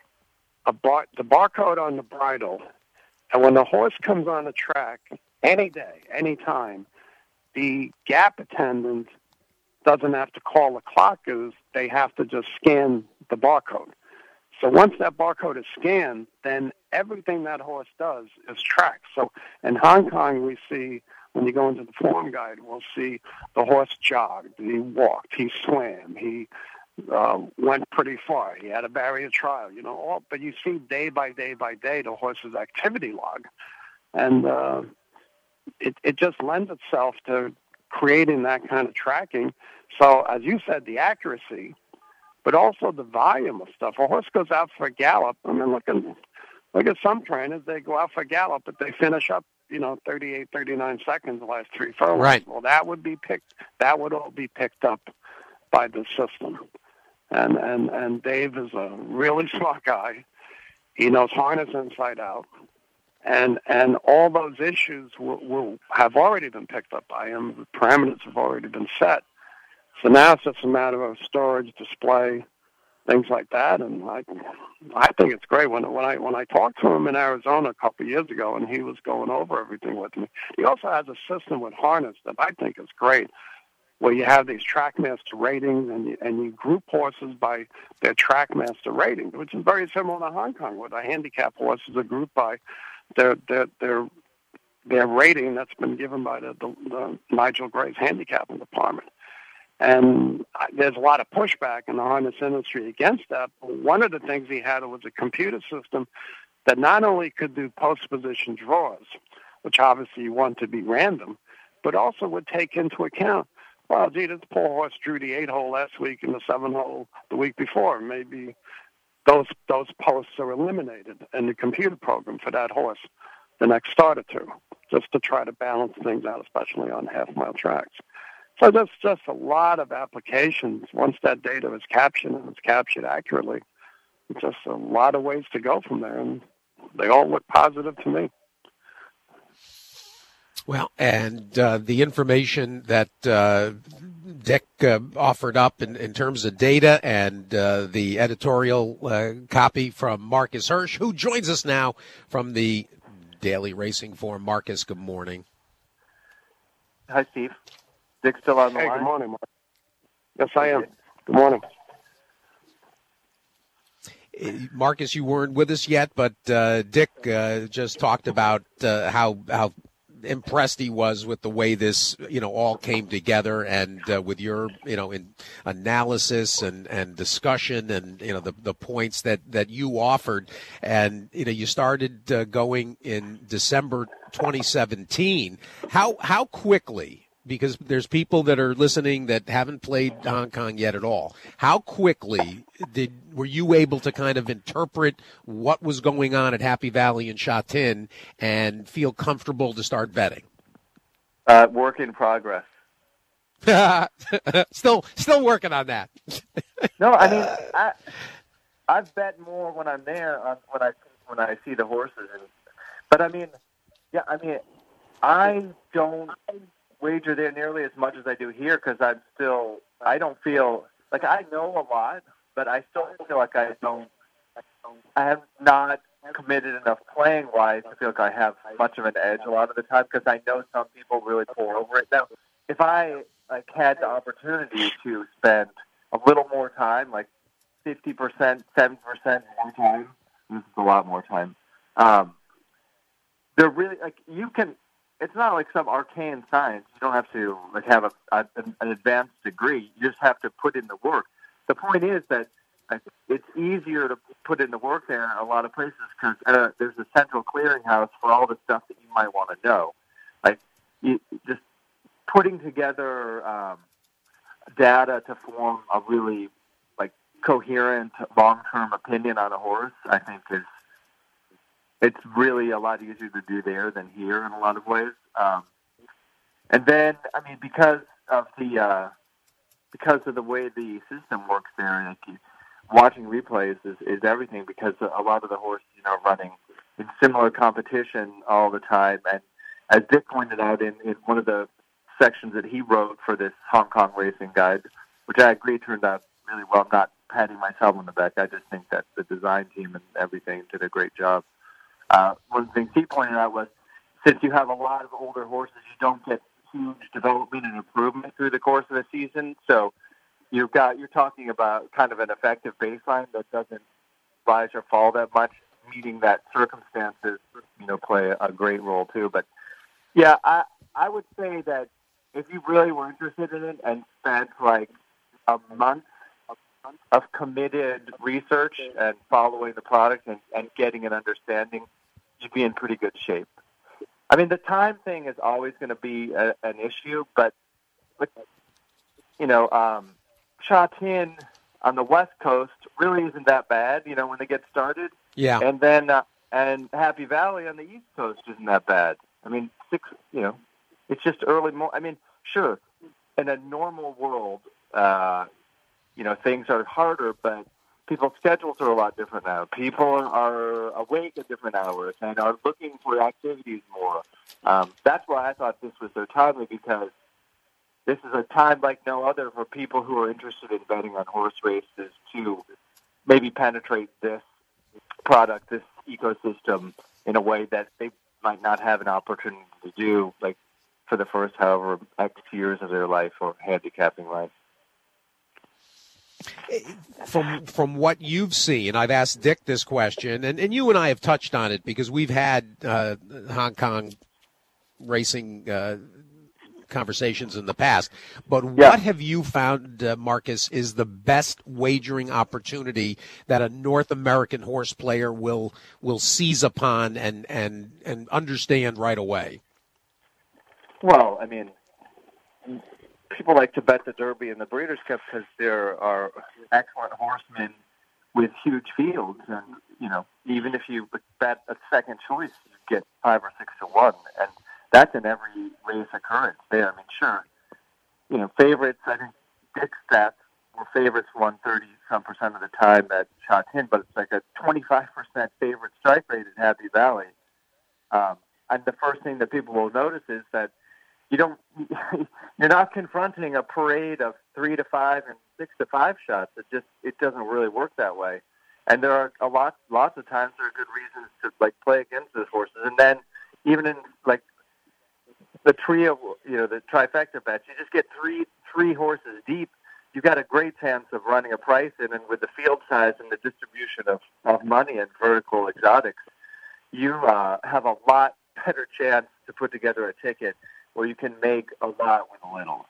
Speaker 9: a bar, the barcode on the bridle, and when the horse comes on the track, any day, any time, the gap attendant doesn't have to call the clockers. They have to just scan the barcode. So once that barcode is scanned, then everything that horse does is tracked. So in Hong Kong, we see, when you go into the form guide, we'll see the horse jogged, he walked, he swam, he uh, went pretty far, he had a barrier trial, you know, all, but you see day by day by day the horse's activity log. And uh, it, it just lends itself to creating that kind of tracking. So as you said, the accuracy, but also the volume of stuff. A horse goes out for a gallop. I mean, look at, look at some trainers. They go out for a gallop, but they finish up, you know, thirty-eight, thirty-nine seconds the last three furlongs.
Speaker 2: Right.
Speaker 9: Well, that would be picked. That would all be picked up by the system. And and and Dave is a really smart guy. He knows harness inside out, and and all those issues will, will have already been picked up by him. The parameters have already been set. So now it's just a matter of storage, display, things like that, and I, I think it's great. When when I when I talked to him in Arizona a couple of years ago, and he was going over everything with me, he also has a system with harness that I think is great, where you have these TrackMaster ratings, and you, and you group horses by their TrackMaster rating, which is very similar to Hong Kong, where the handicap horses are grouped by their their their their rating that's been given by the, the, the Nigel Gray's handicapping department. And there's a lot of pushback in the harness industry against that. But one of the things he had was a computer system that not only could do post-position draws, which obviously you want to be random, but also would take into account, well, gee, this poor horse drew the eight-hole last week and the seven-hole the week before. Maybe those those posts are eliminated in the computer program for that horse the next start or two, just to try to balance things out, especially on half-mile tracks. So there's just a lot of applications. Once that data is captured and it's captured accurately, it's just a lot of ways to go from there, and they all look positive to me.
Speaker 2: Well, and uh, the information that uh, Dick uh, offered up in, in terms of data and uh, the editorial uh, copy from Marcus Hirsch, who joins us now from the Daily Racing Form. Marcus, good morning.
Speaker 10: Hi, Steve. Dick's still on the
Speaker 9: hey,
Speaker 10: line?
Speaker 9: Good morning, Mark. Yes, I am. Good morning.
Speaker 2: Marcus, you weren't with us yet, but uh, Dick uh, just talked about uh, how how impressed he was with the way this, you know, all came together, and uh, with your, you know, in analysis and, and discussion, and you know the the points that, that you offered, and you know you started uh, going in December twenty seventeen. How how quickly because there's people that are listening that haven't played Hong Kong yet at all. How quickly did were you able to kind of interpret what was going on at Happy Valley and Sha Tin and feel comfortable to start betting?
Speaker 10: Uh, work in progress.
Speaker 2: still, still working on that.
Speaker 10: No, I mean, I, I've bet more when I'm there on when I when I see the horses, and, but I mean, yeah, I mean, I don't wager there nearly as much as I do here because I'm still, I don't feel like I know a lot, but I still feel like I don't, I have not committed enough playing wise to feel like I have much of an edge a lot of the time because I know some people really pour over it. Now, if I like had the opportunity to spend a little more time, like fifty percent, seventy percent more time, this is a lot more time. Um, they're really like you can. It's not like some arcane science. You don't have to like have a, a an advanced degree. You just have to put in the work. The point is that like, it's easier to put in the work there in a lot of places because uh, there's a central clearinghouse for all the stuff that you might want to know. Like you, just putting together um, data to form a really like coherent long-term opinion on a horse, I think is. It's really a lot easier to do there than here in a lot of ways. Um, and then, I mean, because of the uh, because of the way the system works there, like, watching replays is, is everything because a lot of the horses, you know, running in similar competition all the time. And as Dick pointed out in, in one of the sections that he wrote for this Hong Kong racing guide, which I agree turned out really well. I'm not patting myself on the back. I just think that the design team and everything did a great job. Uh, one of the things he pointed out was, since you have a lot of older horses, you don't get huge development and improvement through the course of the season. So you've got you're talking about kind of an effective baseline that doesn't rise or fall that much. Meeting that circumstances, you know, play a great role too. But yeah, I I would say that if you really were interested in it and spent like a month of committed research and following the product and, and getting an understanding, you'd be in pretty good shape. I mean, the time thing is always going to be a, an issue, but, but you know, um, Sha Tin on the West Coast really isn't that bad, you know, when they get started.
Speaker 2: Yeah.
Speaker 10: And then, uh, and Happy Valley on the East Coast isn't that bad. I mean, six, you know, it's just early. Mo- I mean, sure, in a normal world, uh, you know, things are harder, but people's schedules are a lot different now. People are awake at different hours and are looking for activities more. Um, that's why I thought this was so timely, because this is a time like no other for people who are interested in betting on horse races to maybe penetrate this product, this ecosystem, in a way that they might not have an opportunity to do, like for the first however X years of their life or handicapping life.
Speaker 2: From from what you've seen, I've asked Dick this question, and, and you and I have touched on it because we've had uh, Hong Kong racing uh, conversations in the past. But
Speaker 10: yeah.
Speaker 2: What have you found, uh, Marcus, is the best wagering opportunity that a North American horse player will will seize upon and, and, and understand right away?
Speaker 10: Well, I mean, people like to bet the Derby and the Breeders' Cup because there are excellent horsemen with huge fields, and you know, even if you bet a second choice, you get five or six to one, and that's in every race occurrence there. I mean, sure, you know, favorites. I think Dick's stats were favorites won thirty some percent of the time at Sha Tin, but it's like a twenty-five percent favorite strike rate at Happy Valley. Um, and the first thing that people will notice is that you don't, you're not confronting a parade of three to five and six to five shots. It just, it doesn't really work that way. And there are a lot, lots of times there are good reasons to like play against those horses. And then even in like the trio, you know, the trifecta bets, you just get three, three horses deep. You've got a great chance of running a price in, and with the field size and the distribution of, of money and vertical exotics, you uh, have a lot better chance to put together a ticket where you can make a lot with a little.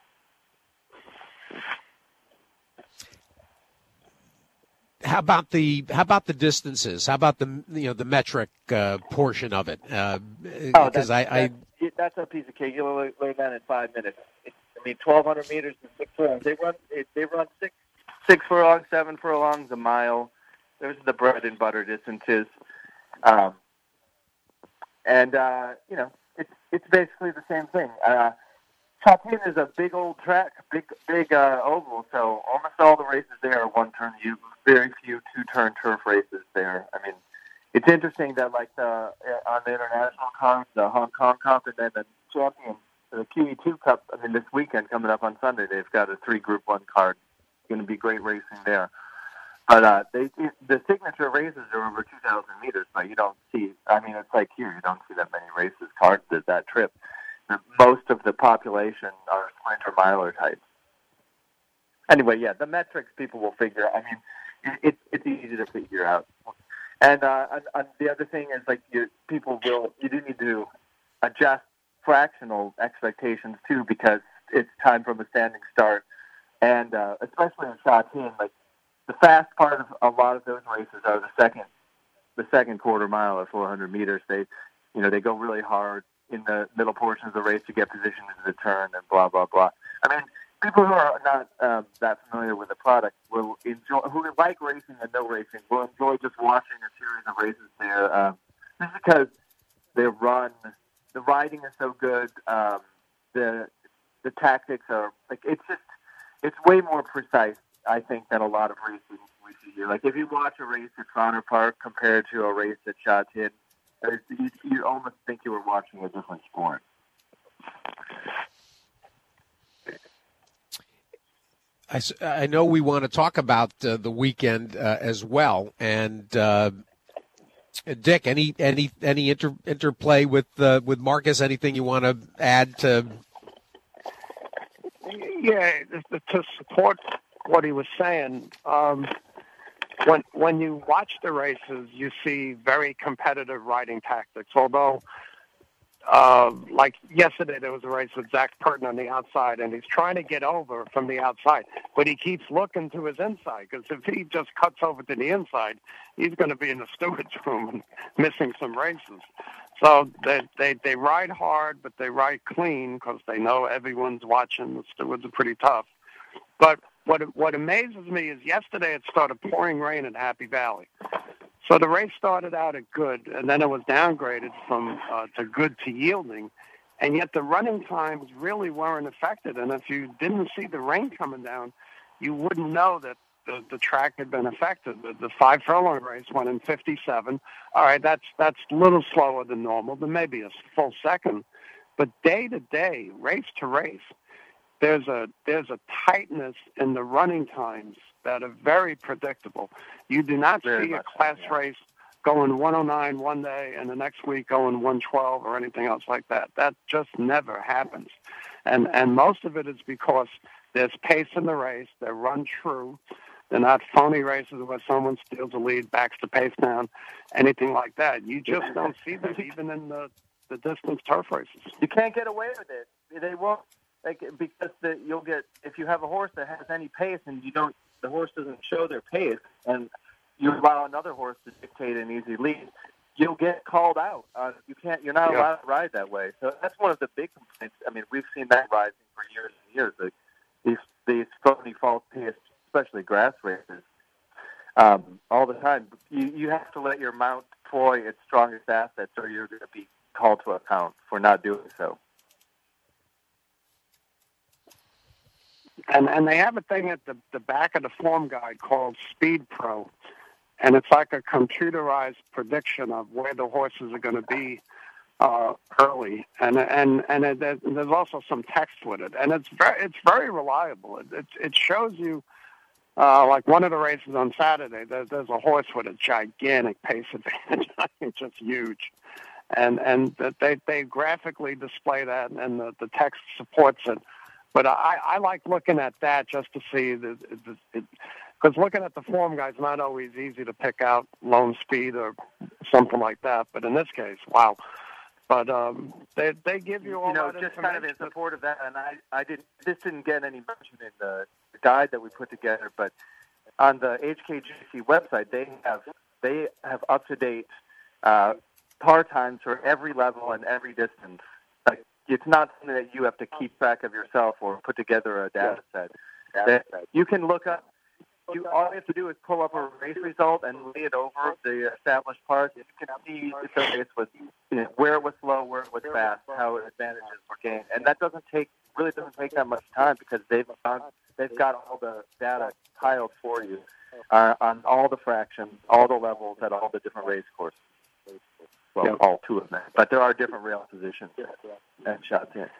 Speaker 2: How about the how about the distances? How about the you know the metric uh, portion of it? Because uh,
Speaker 10: oh,
Speaker 2: I, I
Speaker 10: it, that's a piece of cake. You'll learn that in five minutes. It, I mean, twelve hundred meters and six furlongs. They run. It, they run six six furlongs, seven furlongs, a mile. Those are the bread and butter distances. Um, and uh, you know, it's it's basically the same thing. Uh, Châtillon is a big old track, big big uh, oval. So almost all the races there are one turn. You very few two turn turf races there. I mean. It's interesting that, like, the, uh, on the international card, the Hong Kong Cup, and then the champion, the Q E two Cup, I mean, this weekend coming up on Sunday, they've got a three Group one card. It's going to be great racing there. But uh, they, the signature races are over two thousand meters, but you don't see, I mean, it's like here, you don't see that many races carded at that trip. Most of the population are sprinter miler types. Anyway, yeah, the metrics people will figure. I mean, it, it's easy to figure out. And, uh, and, and the other thing is, like, you, people will, you do need to adjust fractional expectations, too, because it's time from a standing start. And uh, especially in Châtillon, like, the fast part of a lot of those races are the second the second quarter mile at four hundred meters. They, you know, they go really hard in the middle portion of the race to get positioned into the turn and blah, blah, blah. I mean, people who are not um, that familiar with the product will enjoy, who like racing and no racing, will enjoy just watching a series of races there. Um, just because they run, the riding is so good, um, the the tactics are like it's just it's way more precise, I think, than a lot of races we see here. Like if you watch a race at Fowler Park compared to a race at Châtillon, you, you almost think you were watching a different sport.
Speaker 2: I, I know we want to talk about uh, the weekend uh, as well, and uh, Dick, any any any inter, interplay with uh, with Marcus? Anything you want to add to?
Speaker 9: Yeah, to support what he was saying, um, when when you watch the races, you see very competitive riding tactics. Although, uh, like yesterday, there was a race with Zach Purton on the outside, and he's trying to get over from the outside, but he keeps looking to his inside, because if he just cuts over to the inside, he's going to be in the steward's room and missing some races. So they, they, they ride hard, but they ride clean because they know everyone's watching. The stewards are pretty tough. But what what amazes me is yesterday it started pouring rain in Happy Valley. So the race started out at good, and then it was downgraded from uh, to good to yielding, and yet the running times really weren't affected. And if you didn't see the rain coming down, you wouldn't know that the, the track had been affected. The, the five furlong race went in fifty-seven. All right, that's that's a little slower than normal, than maybe a full second. But day to day, race to race, there's a there's a tightness in the running times that are very predictable. You do not very see a class so, yeah. race going one oh nine one day and the next week going one twelve or anything else like that. That just never happens. And and most of it is because there's pace in the race. They're run true. They're not phony races where someone steals the lead, backs the pace down, anything like that. You just don't see them even in the, the distance turf races.
Speaker 10: You can't get away with it. They won't, like, because the, you'll get, if you have a horse that has any pace and you don't, the horse doesn't show their pace, and you allow another horse to dictate an easy lead, you'll get called out. Uh, you can't, you're not yeah. allowed to ride that way. So that's one of the big complaints. I mean, we've seen that rising for years and years. Like these, these phony false pace, especially grass races, um, all the time. You you have to let your mount deploy its strongest assets, or you're going to be called to account for not doing so.
Speaker 9: And and they have a thing at the, the back of the form guide called Speed Pro, and it's like a computerized prediction of where the horses are going to be uh, early, and and and it, there's also some text with it, and it's very it's very reliable. It it, it shows you. Uh, like one of the races on Saturday, there, there's a horse with a gigantic pace advantage. It's just huge. And and they they graphically display that, and the, the text supports it. But I, I like looking at that just to see, because looking at the form guide's not always easy to pick out lone speed or something like that. But in this case, wow. But um, they they give you all
Speaker 10: you know,
Speaker 9: that
Speaker 10: just kind of in support of that, and I, I didn't this didn't get any mention in the guide that we put together, but on the H K G C website, they have they have up to date uh, par times for every level and every distance. Like it's not something that you have to keep track of yourself or put together a data set. That you can look up. You all you have to do is pull up a race result and lay it over the established parts. You can see if the race was, you know, where it was slow, where it was fast, how advantages were gained, and that doesn't take really doesn't take that much time because they've got, they've got all the data tiled for you uh, on all the fractions, all the levels at all the different race courses. Well, yeah. all two of them, but there are different rail positions and shots in.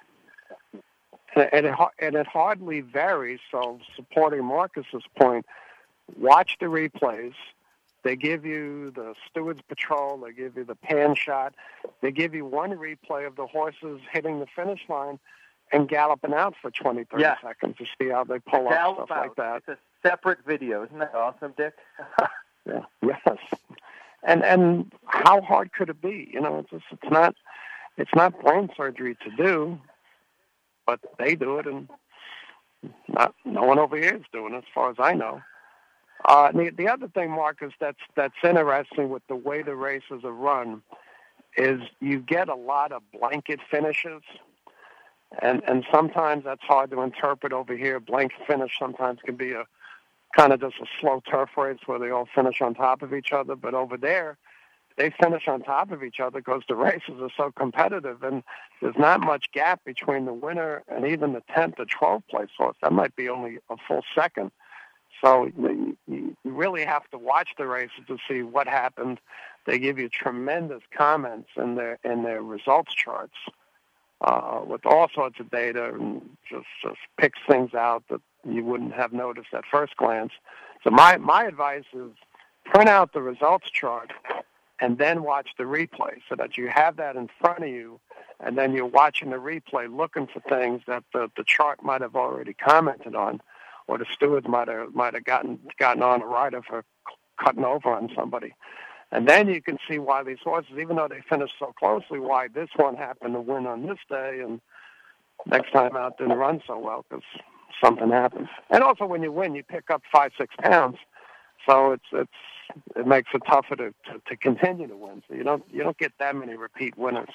Speaker 9: And it, and it hardly varies. So, supporting Marcus's point, watch the replays. They give you the Stewards Patrol. They give you the pan shot. They give you one replay of the horses hitting the finish line and galloping out for twenty, thirty yeah. seconds to see how they pull up, stuff out. like that.
Speaker 10: It's a separate video. Isn't that awesome, Dick?
Speaker 9: yeah. Yes. And and how hard could it be? You know, it's just, it's not it's not brain surgery to do. But they do it, and not, no one over here is doing it, as far as I know. Uh, the, the other thing, Marcus, that's that's interesting with the way the races are run is you get a lot of blanket finishes, and and sometimes that's hard to interpret over here. Blanket finish sometimes can be a kind of just a slow turf race where they all finish on top of each other, but over there, they finish on top of each other because the races are so competitive, and there's not much gap between the winner and even the tenth or twelfth place horse. That might be only a full second. So you, you really have to watch the races to see what happened. They give you tremendous comments in their in their results charts uh, with all sorts of data, and just just picks things out that you wouldn't have noticed at first glance. So my my advice is print out the results chart and then watch the replay so that you have that in front of you, and then you're watching the replay looking for things that the, the chart might have already commented on, or the stewards might have might have gotten gotten on a rider for cutting over on somebody. And then you can see why these horses, even though they finished so closely, why this one happened to win on this day and next time out didn't run so well because something happened. And also when you win, you pick up five, six pounds. So it's it's it makes it tougher to, to, to continue to win. So you don't you don't get that many repeat winners.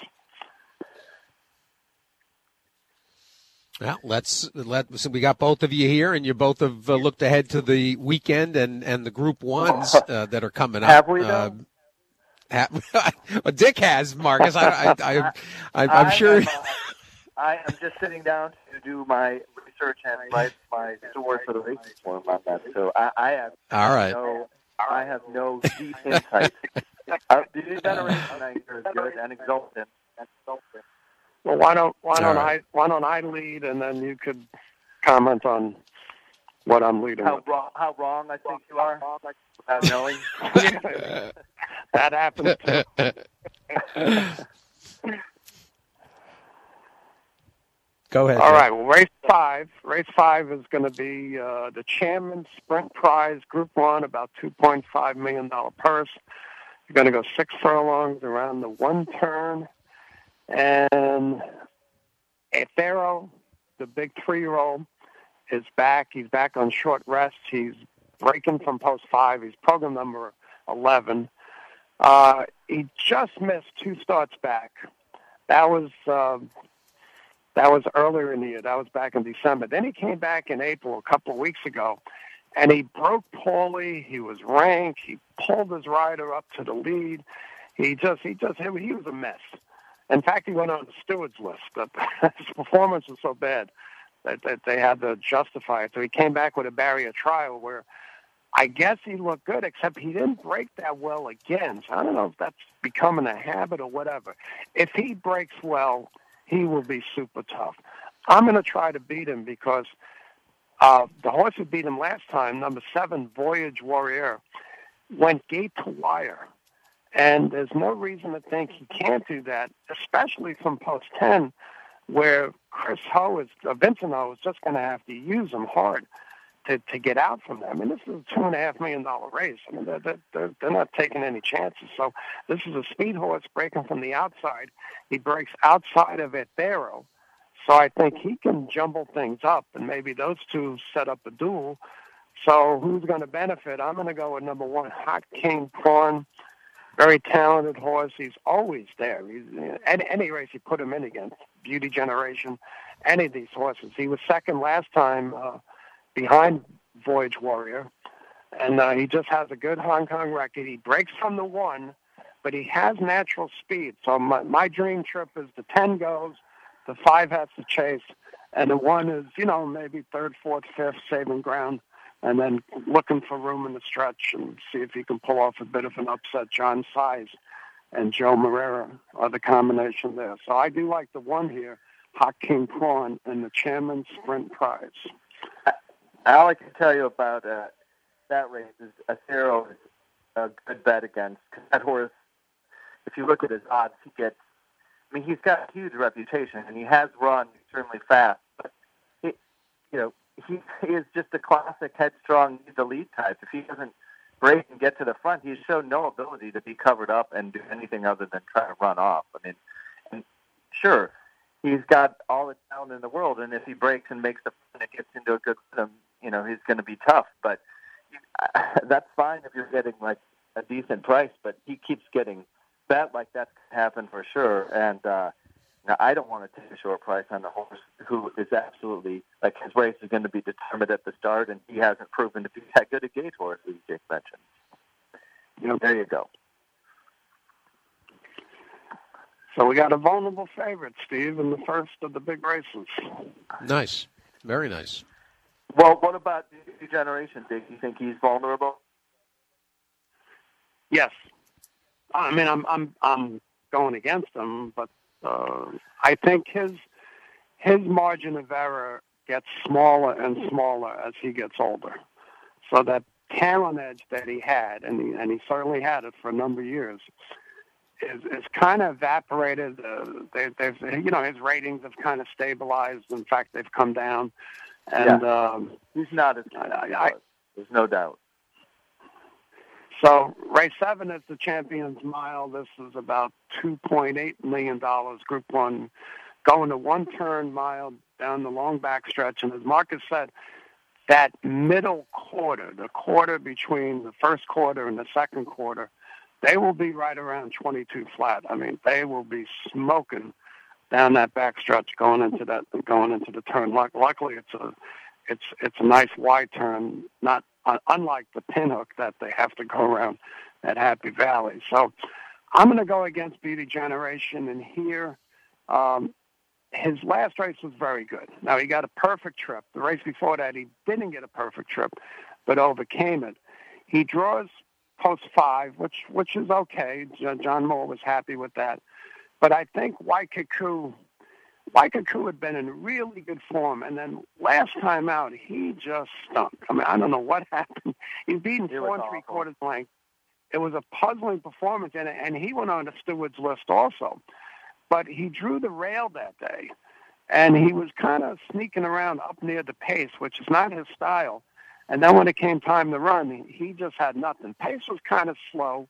Speaker 2: Well, let's let so we got both of you here, and you both have uh, looked ahead to the weekend and, and the Group Ones uh, that are coming up.
Speaker 10: Have we though?
Speaker 2: Uh, well, Dick has, Marcus. I, I, I, I, I'm, I'm sure.
Speaker 10: Am, uh, I am just sitting down to do my research and write my story for the racing form on that. So I, I have
Speaker 2: all right.
Speaker 10: no, I have no deep insight. uh, the veteration tonight is good and exultant.
Speaker 9: Well, why don't why don't right. I why don't I lead, and then you could comment on what I'm leading.
Speaker 10: How
Speaker 9: with.
Speaker 10: wrong? How wrong I think you are? Without knowing.
Speaker 9: That happens too.
Speaker 2: Go ahead.
Speaker 9: All
Speaker 2: Jay.
Speaker 9: right. Well, race five. Race five is going to be uh, the Chairman Sprint Prize, Group One, about two point five million dollar purse. You're going to go six furlongs around the one turn, and Athero, the big three-year-old, is back. He's back on short rest. He's breaking from post five. He's program number eleven. Uh, he just missed two starts back. That was. Uh, That was earlier in the year. That was back in December. Then he came back in April, a couple of weeks ago, and he broke poorly. He was ranked. He pulled his rider up to the lead. He just, he just, he was a mess. In fact, he went on the stewards list. His performance was so bad that, that they had to justify it. So he came back with a barrier trial where I guess he looked good, except he didn't break that well again. So I don't know if that's becoming a habit or whatever. If he breaks well, he will be super tough. I'm going to try to beat him because uh, the horse who beat him last time, number seven, Voyage Warrior, went gate to wire. And there's no reason to think he can't do that, especially from post ten, where Chris Ho is, uh, Vincent Ho is just going to have to use him hard to, to get out from them. I mean, this is a two and a half million dollar race. I mean, they're, they're, they're not taking any chances. So this is a speed horse breaking from the outside. He breaks outside of Athero. So I think he can jumble things up, and maybe those two set up a duel. So who's going to benefit? I'm going to go with number one, Hot King Prawn. very talented horse. He's always there. He's, any, any race you put him in against, Beauty Generation, any of these horses. He was second last time uh, behind Voyage Warrior, and uh, he just has a good Hong Kong record. He breaks from the one, but he has natural speed. So my, my dream trip is the ten goes, the five has to chase, and the one is, you know, maybe third, fourth, fifth, saving ground, and then looking for room in the stretch and see if he can pull off a bit of an upset. John Size and Joe Moreira are the combination there. So I do like the one here, Hot King Prawn, and the Chairman's Sprint Prize.
Speaker 10: All I can tell you about uh, that race is Acero is a good bet against. Cause that horse, if you look at his odds, he gets, I mean, he's got a huge reputation, and he has run extremely fast. But, he, you know, he, he is just a classic headstrong, he's the lead type. If he doesn't break and get to the front, he's shown no ability to be covered up and do anything other than try to run off. I mean, and sure, he's got all the talent in the world, and if he breaks and makes the front and gets into a good rhythm, you know, he's going to be tough. But uh, that's fine if you're getting, like, a decent price, but he keeps getting bet like that's going to happen for sure. And uh, now I don't want to take a short price on the horse who is absolutely, like, his race is going to be determined at the start, and he hasn't proven to be that good a gate horse, as Jake mentioned. You know, there you go.
Speaker 9: So we got a vulnerable favorite, Steve, in the first of the big races.
Speaker 2: Nice. Very nice.
Speaker 10: Well, what about the generation, Dick? Do you think he's vulnerable?
Speaker 9: Yes. I mean, I'm I'm I'm going against him, but uh, I think his his margin of error gets smaller and smaller as he gets older. So that talent edge that he had, and he, and he certainly had it for a number of years, is is kind of evaporated. Uh, they, they've you know his ratings have kind of stabilized. In fact, they've come down. And
Speaker 10: yeah.
Speaker 9: um,
Speaker 10: he's not as good as he was. There's no doubt.
Speaker 9: So race seven is the Champions Mile. This is about two point eight million dollars. Group one, going to one-turn mile down the long backstretch. And as Marcus said, that middle quarter, the quarter between the first quarter and the second quarter, they will be right around twenty-two flat. I mean, they will be smoking down that backstretch going into that going into the turn. Luckily, it's a it's it's a nice wide turn, not uh, unlike the pinhook that they have to go around at Happy Valley. So I'm going to go against Beauty Generation, and here um, his last race was very good. Now he got a perfect trip. The race before that he didn't get a perfect trip, but overcame it. He draws post five, which which is okay. John Moore was happy with that. But I think Waikaku, Waikaku had been in really good form, and then last time out, he just stunk. I mean, I don't know what happened. He's beaten four and three quarters length. It was a puzzling performance, and, and he went on the steward's list also. But he drew the rail that day, and he was kind of sneaking around up near the pace, which is not his style. And then when it came time to run, he just had nothing. Pace was kind of slow.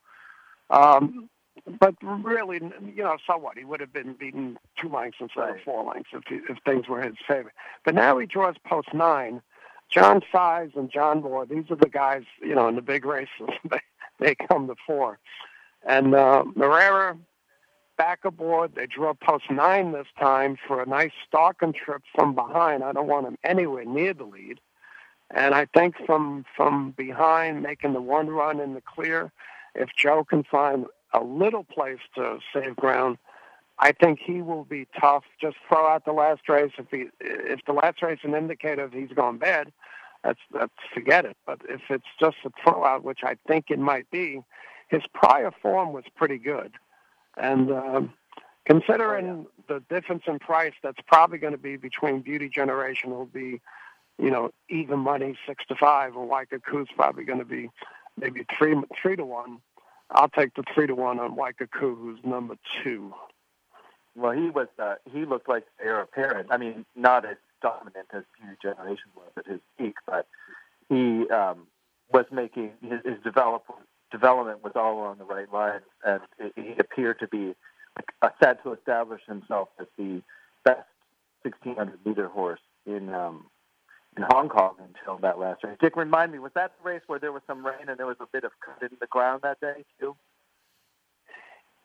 Speaker 9: Um But really, you know, so what? He would have been beaten two lengths instead of four lengths if he, if things were his favor. But now he draws post nine. John Size and John Moore, these are the guys, you know, in the big races. they, they come to four. And uh, Moreira back aboard. They draw post nine this time for a nice stalking trip from behind. I don't want him anywhere near the lead. And I think from from behind, making the one run in the clear, if Joe can find a little place to save ground, I think he will be tough. Just throw out the last race. If he, if the last race is an indicator of he's gone bad, that's that's forget it. But if it's just a throw out, which I think it might be, his prior form was pretty good. And uh, considering oh, yeah. the difference in price, that's probably going to be between Beauty Generation will be, you know, even money six to five, and Waikaku's probably going to be maybe three three to one. I'll take the three to one on Waikaku, who's number two.
Speaker 10: Well, he was. Uh, he looked like heir apparent. I mean, not as dominant as Beauty Generation was at his peak, but he um, was making his, his develop, development was all on the right lines, and it, he appeared to be uh, set to establish himself as the best sixteen hundred meter horse in um, in Hong Kong until that last race. Dick, remind me, was that the race where there was some rain and there was a bit of cut in the ground that day too?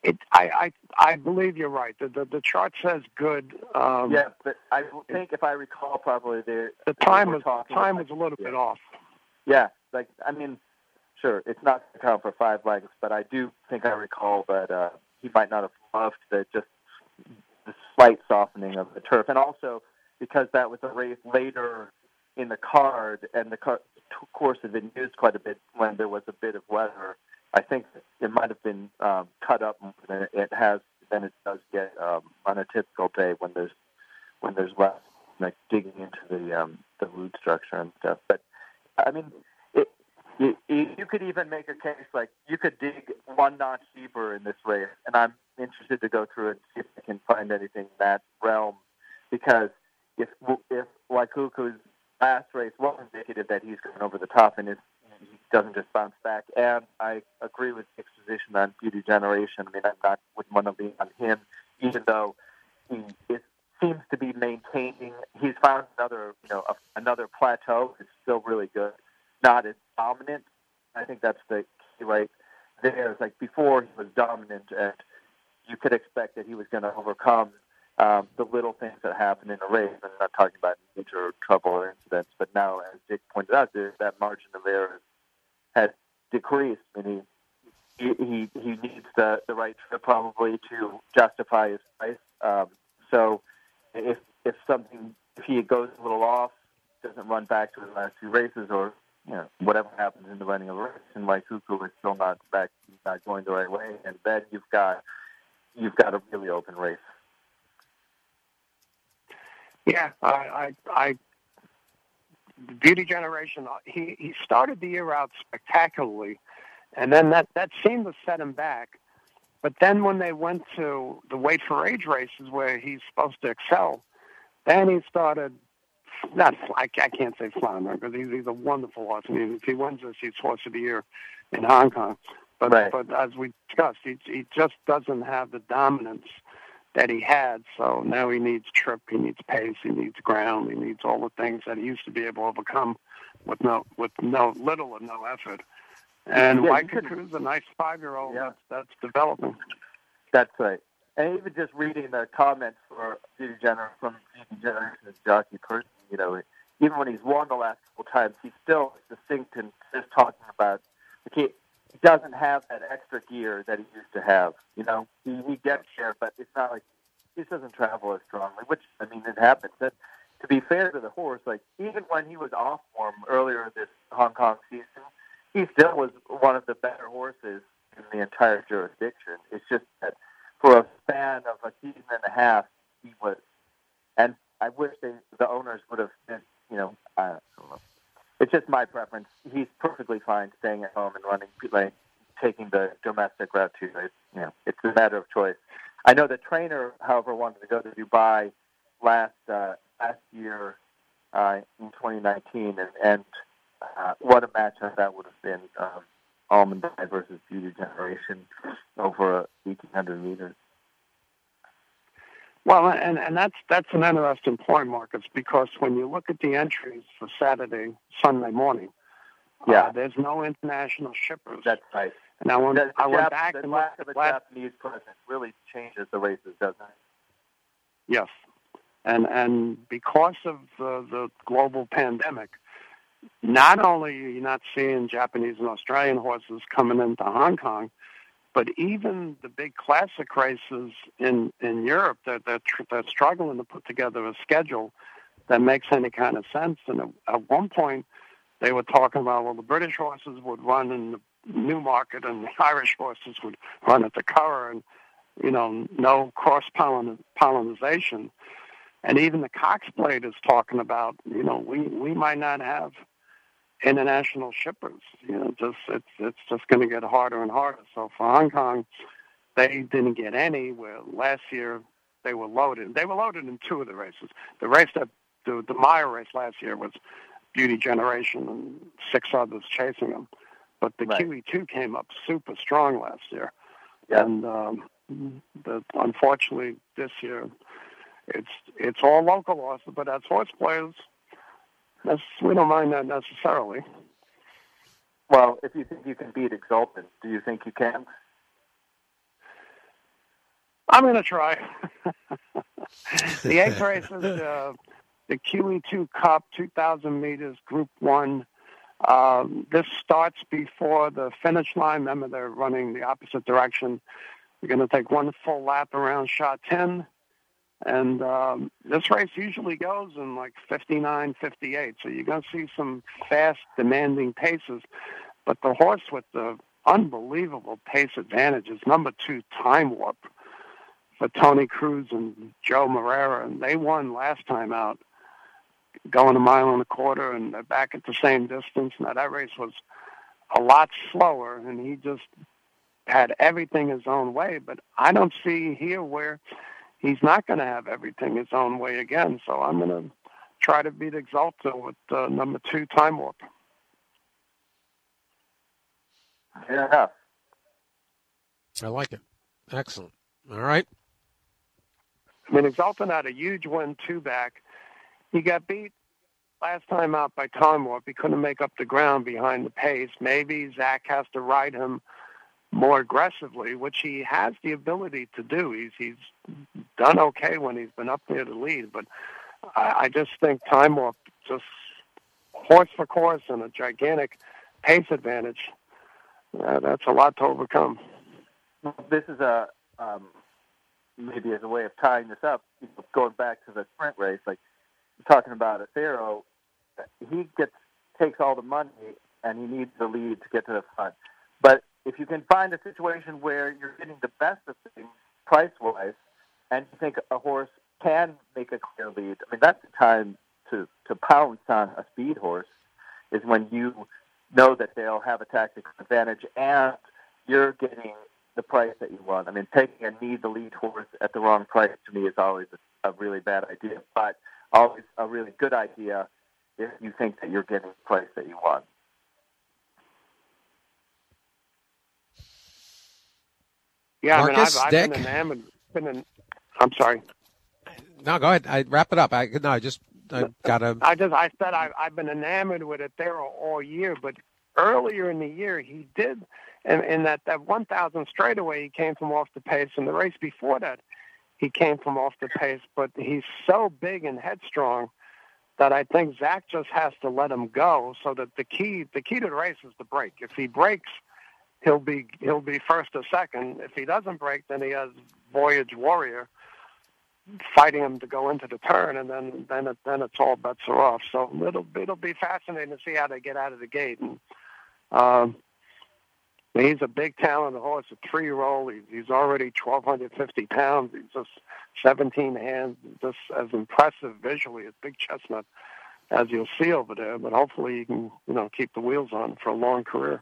Speaker 9: it, I, I I believe you're right. The the, the chart says good. Um,
Speaker 10: yeah, but I think if I recall properly, the
Speaker 9: the time was time was a little
Speaker 10: yeah.
Speaker 9: bit off.
Speaker 10: Yeah, like I mean, sure, it's not to count for five legs, but I do think I recall that uh, he might not have loved the just the slight softening of the turf, and also because that was a race later in the card, and the car, course had been used quite a bit when there was a bit of weather. I think it might have been um, cut up more than it has than it does get um, on a typical day when there's when there's less like digging into the um, the root structure and stuff. But I mean, it, you, you could even make a case like you could dig one notch deeper in this race, and I'm interested to go through and see if I can find anything in that realm, because if if Waikuku's last race was indicative that he's going over the top and it's, he doesn't just bounce back, and I agree with Dick's position on Beauty Generation. I mean, I'm not wouldn't want to lean on him, even though he it seems to be maintaining. He's found another, you know, a, another plateau. It's still really good, not as dominant. I think that's the key right there. It's like before he was dominant, and you could expect that he was going to overcome um, the little things that happen in a race. I'm not talking about major trouble or incidents, but now, as Dick pointed out, there, that margin of error has decreased. I mean, he he, he needs the, the right trip probably to justify his price. Um, so if if something if he goes a little off, doesn't run back to his last few races, or you know whatever happens in the running of a race, and Waikuku is still not back, not going the right way, and then you've got you've got a really open race.
Speaker 9: Yeah, I, I, I Beauty Generation. He he started the year out spectacularly, and then that that seemed to set him back. But then when they went to the weight for age races where he's supposed to excel, then he started. Not I, I can't say floundering because he's, he's a wonderful horse. I mean, if he wins this, he's horse of the year in Hong Kong. But
Speaker 10: right.
Speaker 9: but as we discussed, he he just doesn't have the dominance that he had. So now he needs trip, he needs pace, he needs ground, he needs all the things that he used to be able to overcome with no with no little or no effort. And
Speaker 10: yeah,
Speaker 9: Waikuku's a nice five-year-old
Speaker 10: yeah.
Speaker 9: that's, that's developing.
Speaker 10: That's right. And even just reading the comments for Beauty Generation from Beauty Generation's jockey person, you know, even when he's won the last couple times, he's still distinct and just talking about he, he doesn't have that extra gear that he used to have. You know, he, he gets there, but it's not like he just doesn't travel as strongly. Which I mean, it happens. But to be fair to the horse, like even when he was off form earlier this Hong Kong season, he still was one of the better horses in the entire jurisdiction. It's just that for a span of a season and a half, he was, and I wish they, the owners would have been, you know, I don't know. It's just my preference. He's perfectly fine staying at home and running, like taking the domestic route too. It's, you know, it's a matter of choice. I know the trainer, however, wanted to go to Dubai last uh, last year uh, in twenty nineteen, and, and uh, what a matchup that would have been. Um, Almond Eye versus Beauty Generation over eighteen hundred meters.
Speaker 9: Well, and, and that's that's an interesting point, Marcus, because when you look at the entries for Saturday, Sunday morning,
Speaker 10: yeah,
Speaker 9: uh, there's no international shippers.
Speaker 10: That's right.
Speaker 9: And I went,
Speaker 10: the, the
Speaker 9: I went
Speaker 10: Jap-
Speaker 9: back
Speaker 10: the
Speaker 9: and
Speaker 10: lack
Speaker 9: looked
Speaker 10: of
Speaker 9: at
Speaker 10: a
Speaker 9: last,
Speaker 10: Japanese presence really changes the races, doesn't it?
Speaker 9: Yes, and and because of the, the global pandemic, not only are you not seeing Japanese and Australian horses coming into Hong Kong, but even the big classic races in, in Europe, they're, they're, tr- they're struggling to put together a schedule that makes any kind of sense. And at, at one point, they were talking about, well, the British horses would run in the Newmarket and the Irish horses would run at the Curragh, and, you know, no cross-pollinization. And even the Cox Plate is talking about, you know, we, we might not have international shippers. You know, just it's it's just going to get harder and harder. So for Hong Kong, they didn't get any. Where last year they were loaded. They were loaded in two of the races. The race that the the Meyer race last year was Beauty Generation and six others chasing them. But the
Speaker 10: right.
Speaker 9: Q E two came up super strong last year,
Speaker 10: yeah.
Speaker 9: and um, the, unfortunately this year it's it's all local horses. But as horse players, That's, we don't mind that necessarily.
Speaker 10: Well, if you think you can beat Exultant, do you think you can?
Speaker 9: I'm going to try. The eighth race is uh, the Q E two Cup, two thousand meters, Group one. Um, this starts before the finish line. Remember, they're running the opposite direction. We're going to take one full lap around shot ten. And um, this race usually goes in like fifty-nine, fifty-eight. So you're going to see some fast, demanding paces. But the horse with the unbelievable pace advantage is number two, Time Warp, for Tony Cruz and Joe Moreira. And they won last time out, going a mile and a quarter, and they're back at the same distance. Now, that race was a lot slower, and he just had everything his own way. But I don't see here where he's not going to have everything his own way again. So I'm going to try to beat Exalta with uh, number two, Time Warp.
Speaker 10: Fair enough.
Speaker 2: I like it. Excellent. All right.
Speaker 9: I mean, Exalta had a huge win, two back. He got beat last time out by Time Warp. He couldn't make up the ground behind the pace. Maybe Zach has to ride him more aggressively, which he has the ability to do. He's he's done okay when he's been up near the lead, but I, I just think Time Warp, just horse for course and a gigantic pace advantage, uh, that's a lot to overcome.
Speaker 10: This is a um, maybe as a way of tying this up, going back to the sprint race, like talking about Athero, he gets takes all the money and he needs the lead to get to the front. But if you can find a situation where you're getting the best of things price-wise, and you think a horse can make a clear lead, I mean, that's the time to, to pounce on a speed horse, is when you know that they'll have a tactical advantage and you're getting the price that you want. I mean, taking a need-the-lead horse at the wrong price, to me, is always a, a really bad idea, but always a really good idea if you think that you're getting the price that you want.
Speaker 9: Yeah,
Speaker 2: Marcus,
Speaker 9: I mean, I've, I've
Speaker 2: Dick?
Speaker 9: been enamored. Been in, I'm sorry.
Speaker 2: No, go ahead. I wrap it up. I no, I just I gotta.
Speaker 9: I just I said I, I've been enamored with Athero all year, but earlier in the year he did, and in that that one thousand straightaway he came from off the pace, and the race before that he came from off the pace. But he's so big and headstrong that I think Zach just has to let him go. So that the key the key to the race is the break. If he breaks, he'll be he'll be first or second. If he doesn't break, then he has Voyage Warrior fighting him to go into the turn, and then then it, then it's all bets are off. So it'll it'll be fascinating to see how they get out of the gate. And um, he's a big talented horse, a three-year-old. He's, he's already twelve fifty pounds. He's just seventeen hands, just as impressive visually as Big Chestnut as you'll see over there. But hopefully he can you know keep the wheels on for a long career.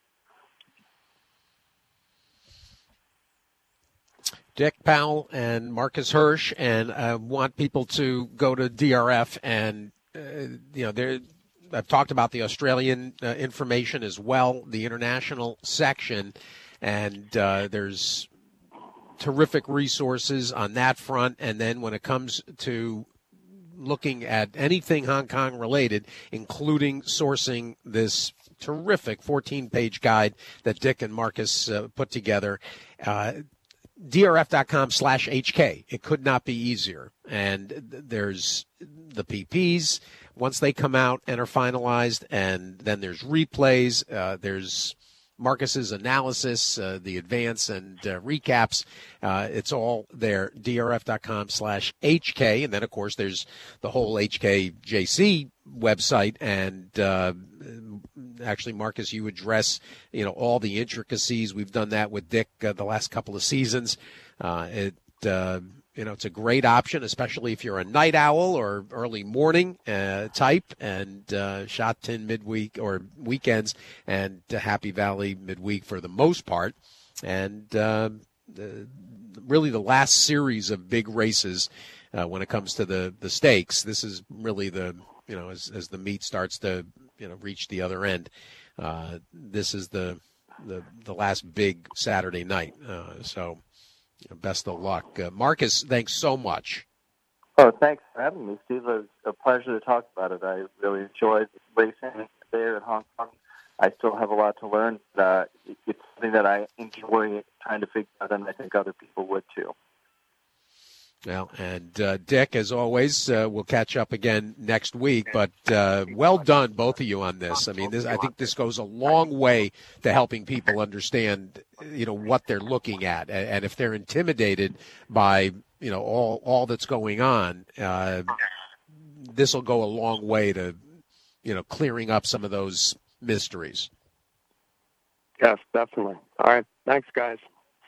Speaker 2: Dick Powell and Marcus Hirsch, and I want people to go to D R F, and uh, you know, there. I've talked about the Australian uh, information as well, the international section, and uh, there's terrific resources on that front. And then when it comes to looking at anything Hong Kong related, including sourcing this terrific fourteen-page guide that Dick and Marcus uh, put together. Uh, D R F dot com slash H K. It could not be easier. And there's the P Ps once they come out and are finalized, and then there's replays. Uh, there's Marcus's analysis, uh, the advance and uh, recaps. Uh, it's all there, D R F dot com slash H K. And then, of course, there's the whole H K J C website. And uh, actually, Marcus, you address, you know, all the intricacies. We've done that with Dick uh, the last couple of seasons. Uh, it, uh, you know, it's a great option, especially if you're a night owl or early morning uh, type, and uh, Shot Tin midweek or weekends, and uh, Happy Valley midweek for the most part. And uh, the, really the last series of big races uh, when it comes to the, the stakes. This is really the, you know, as, as the meat starts to, you know, reach the other end. Uh, this is the, the the last big Saturday night. Uh, so you know, best of luck. Uh, Marcus, thanks so much.
Speaker 10: Oh, thanks for having me, Steve. It was a pleasure to talk about it. I really enjoyed racing there in Hong Kong. I still have a lot to learn. But, uh, it's something that I enjoy trying to figure out, and I think other people would too.
Speaker 2: Well, and uh, Dick, as always, uh, we'll catch up again next week. But uh, well done, both of you, on this. I mean, this, I think this goes a long way to helping people understand, you know, what they're looking at, and, and if they're intimidated by, you know, all all that's going on, uh, this will go a long way to, you know, clearing up some of those mysteries.
Speaker 9: Yes, definitely. All right, thanks, guys.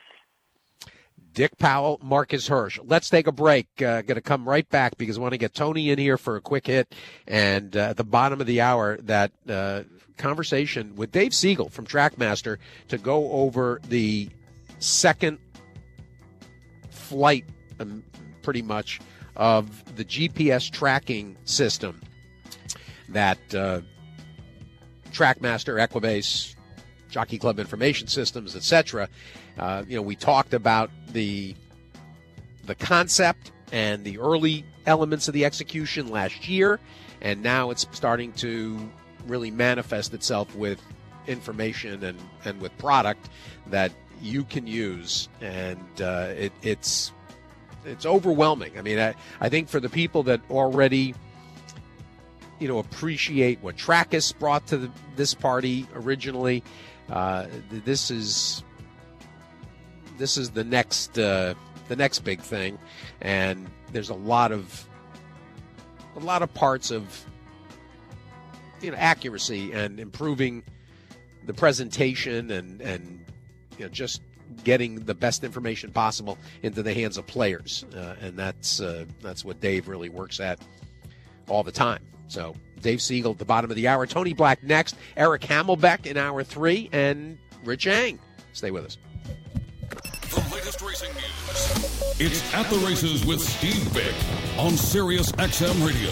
Speaker 2: Dick Powell, Marcus Hirsch. Let's take a break. Uh, going to come right back because I want to get Tony in here for a quick hit. And uh, at the bottom of the hour, that uh, conversation with Dave Siegel from Trackmaster to go over the second flight, um, pretty much, of the G P S tracking system that uh, Trackmaster, Equibase, Jockey Club Information Systems, et cetera. Uh, you know, we talked about the the concept and the early elements of the execution last year, and now it's starting to really manifest itself with information and, and with product that you can use, and uh, it, it's it's overwhelming. I mean, I, I think for the people that already, you know, appreciate what Trackist brought to the, this party originally, uh, this is this is the next uh, the next big thing, and there's a lot of a lot of parts of, you know, accuracy and improving the presentation and and you know, just getting the best information possible into the hands of players, uh, and that's uh, that's what Dave really works at all the time. So Dave Siegel at the bottom of the hour, Tony Black next, Eric Hamelbeck in hour three, and Rich Ang. Stay with us.
Speaker 1: The latest racing news. It's At the Races with Steve Bick on Sirius X M Radio.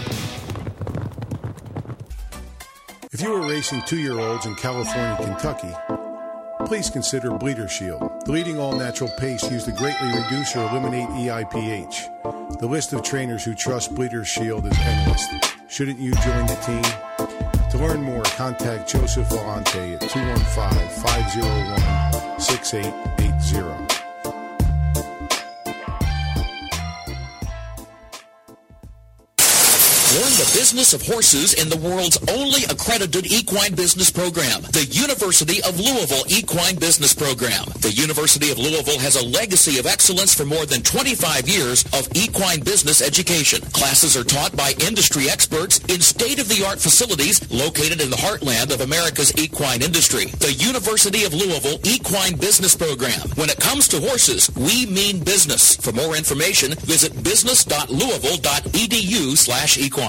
Speaker 11: If you are racing two-year-olds in California, Kentucky, please consider Bleeder Shield. The leading all-natural paste used to greatly reduce or eliminate E I P H. The list of trainers who trust Bleeder Shield is endless. Shouldn't you join the team? To learn more, contact Joseph Vellante at two one five, five oh one, six eight eight zero.
Speaker 5: Learn the business of horses in the world's only accredited equine business program, the University of Louisville Equine Business Program. The University of Louisville has a legacy of excellence for more than twenty-five years of equine business education. Classes are taught by industry experts in state-of-the-art facilities located in the heartland of America's equine industry. The University of Louisville Equine Business Program. When it comes to horses, we mean business. For more information, visit business.louisville.edu slash equine.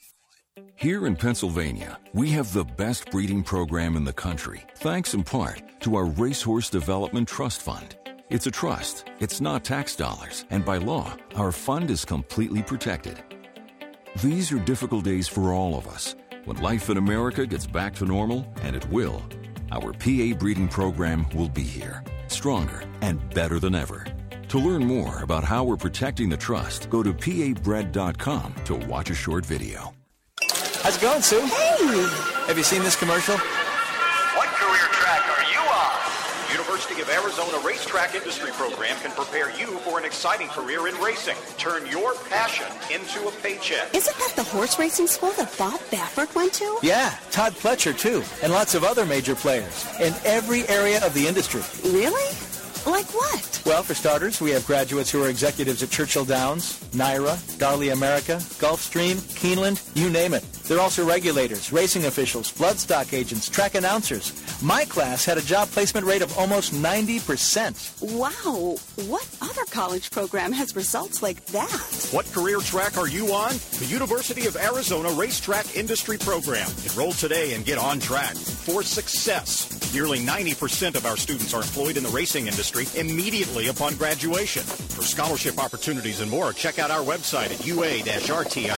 Speaker 12: Here in Pennsylvania, we have the best breeding program in the country, thanks in part to our Racehorse Development Trust Fund. It's a trust, it's not tax dollars, and by law, our fund is completely protected. These are difficult days for all of us. When life in America gets back to normal, and it will, our P A breeding program will be here, stronger and better than ever. To learn more about how we're protecting the trust, go to P A bred dot com to watch a short video.
Speaker 13: How's it going, Sue?
Speaker 14: Hey!
Speaker 13: Have you seen this commercial?
Speaker 6: What career track are you on? University of Arizona Racetrack Industry Program can prepare you for an exciting career in racing. Turn your passion into a paycheck.
Speaker 14: Isn't that the horse racing school that Bob Baffert went to?
Speaker 13: Yeah, Todd Pletcher, too, and lots of other major players in every area of the industry.
Speaker 14: Really? Like what?
Speaker 13: Well, for starters, we have graduates who are executives at Churchill Downs, Naira, Darley America, Gulfstream, Keeneland, you name it. They're also regulators, racing officials, bloodstock agents, track announcers. My class had a job placement rate of almost ninety percent.
Speaker 14: Wow. What other college program has results like that?
Speaker 6: What career track are you on? The University of Arizona Racetrack Industry Program. Enroll today and get on track for success. Nearly ninety percent of our students are employed in the racing industry immediately upon graduation. For scholarship opportunities and more, check out our website at U A R T I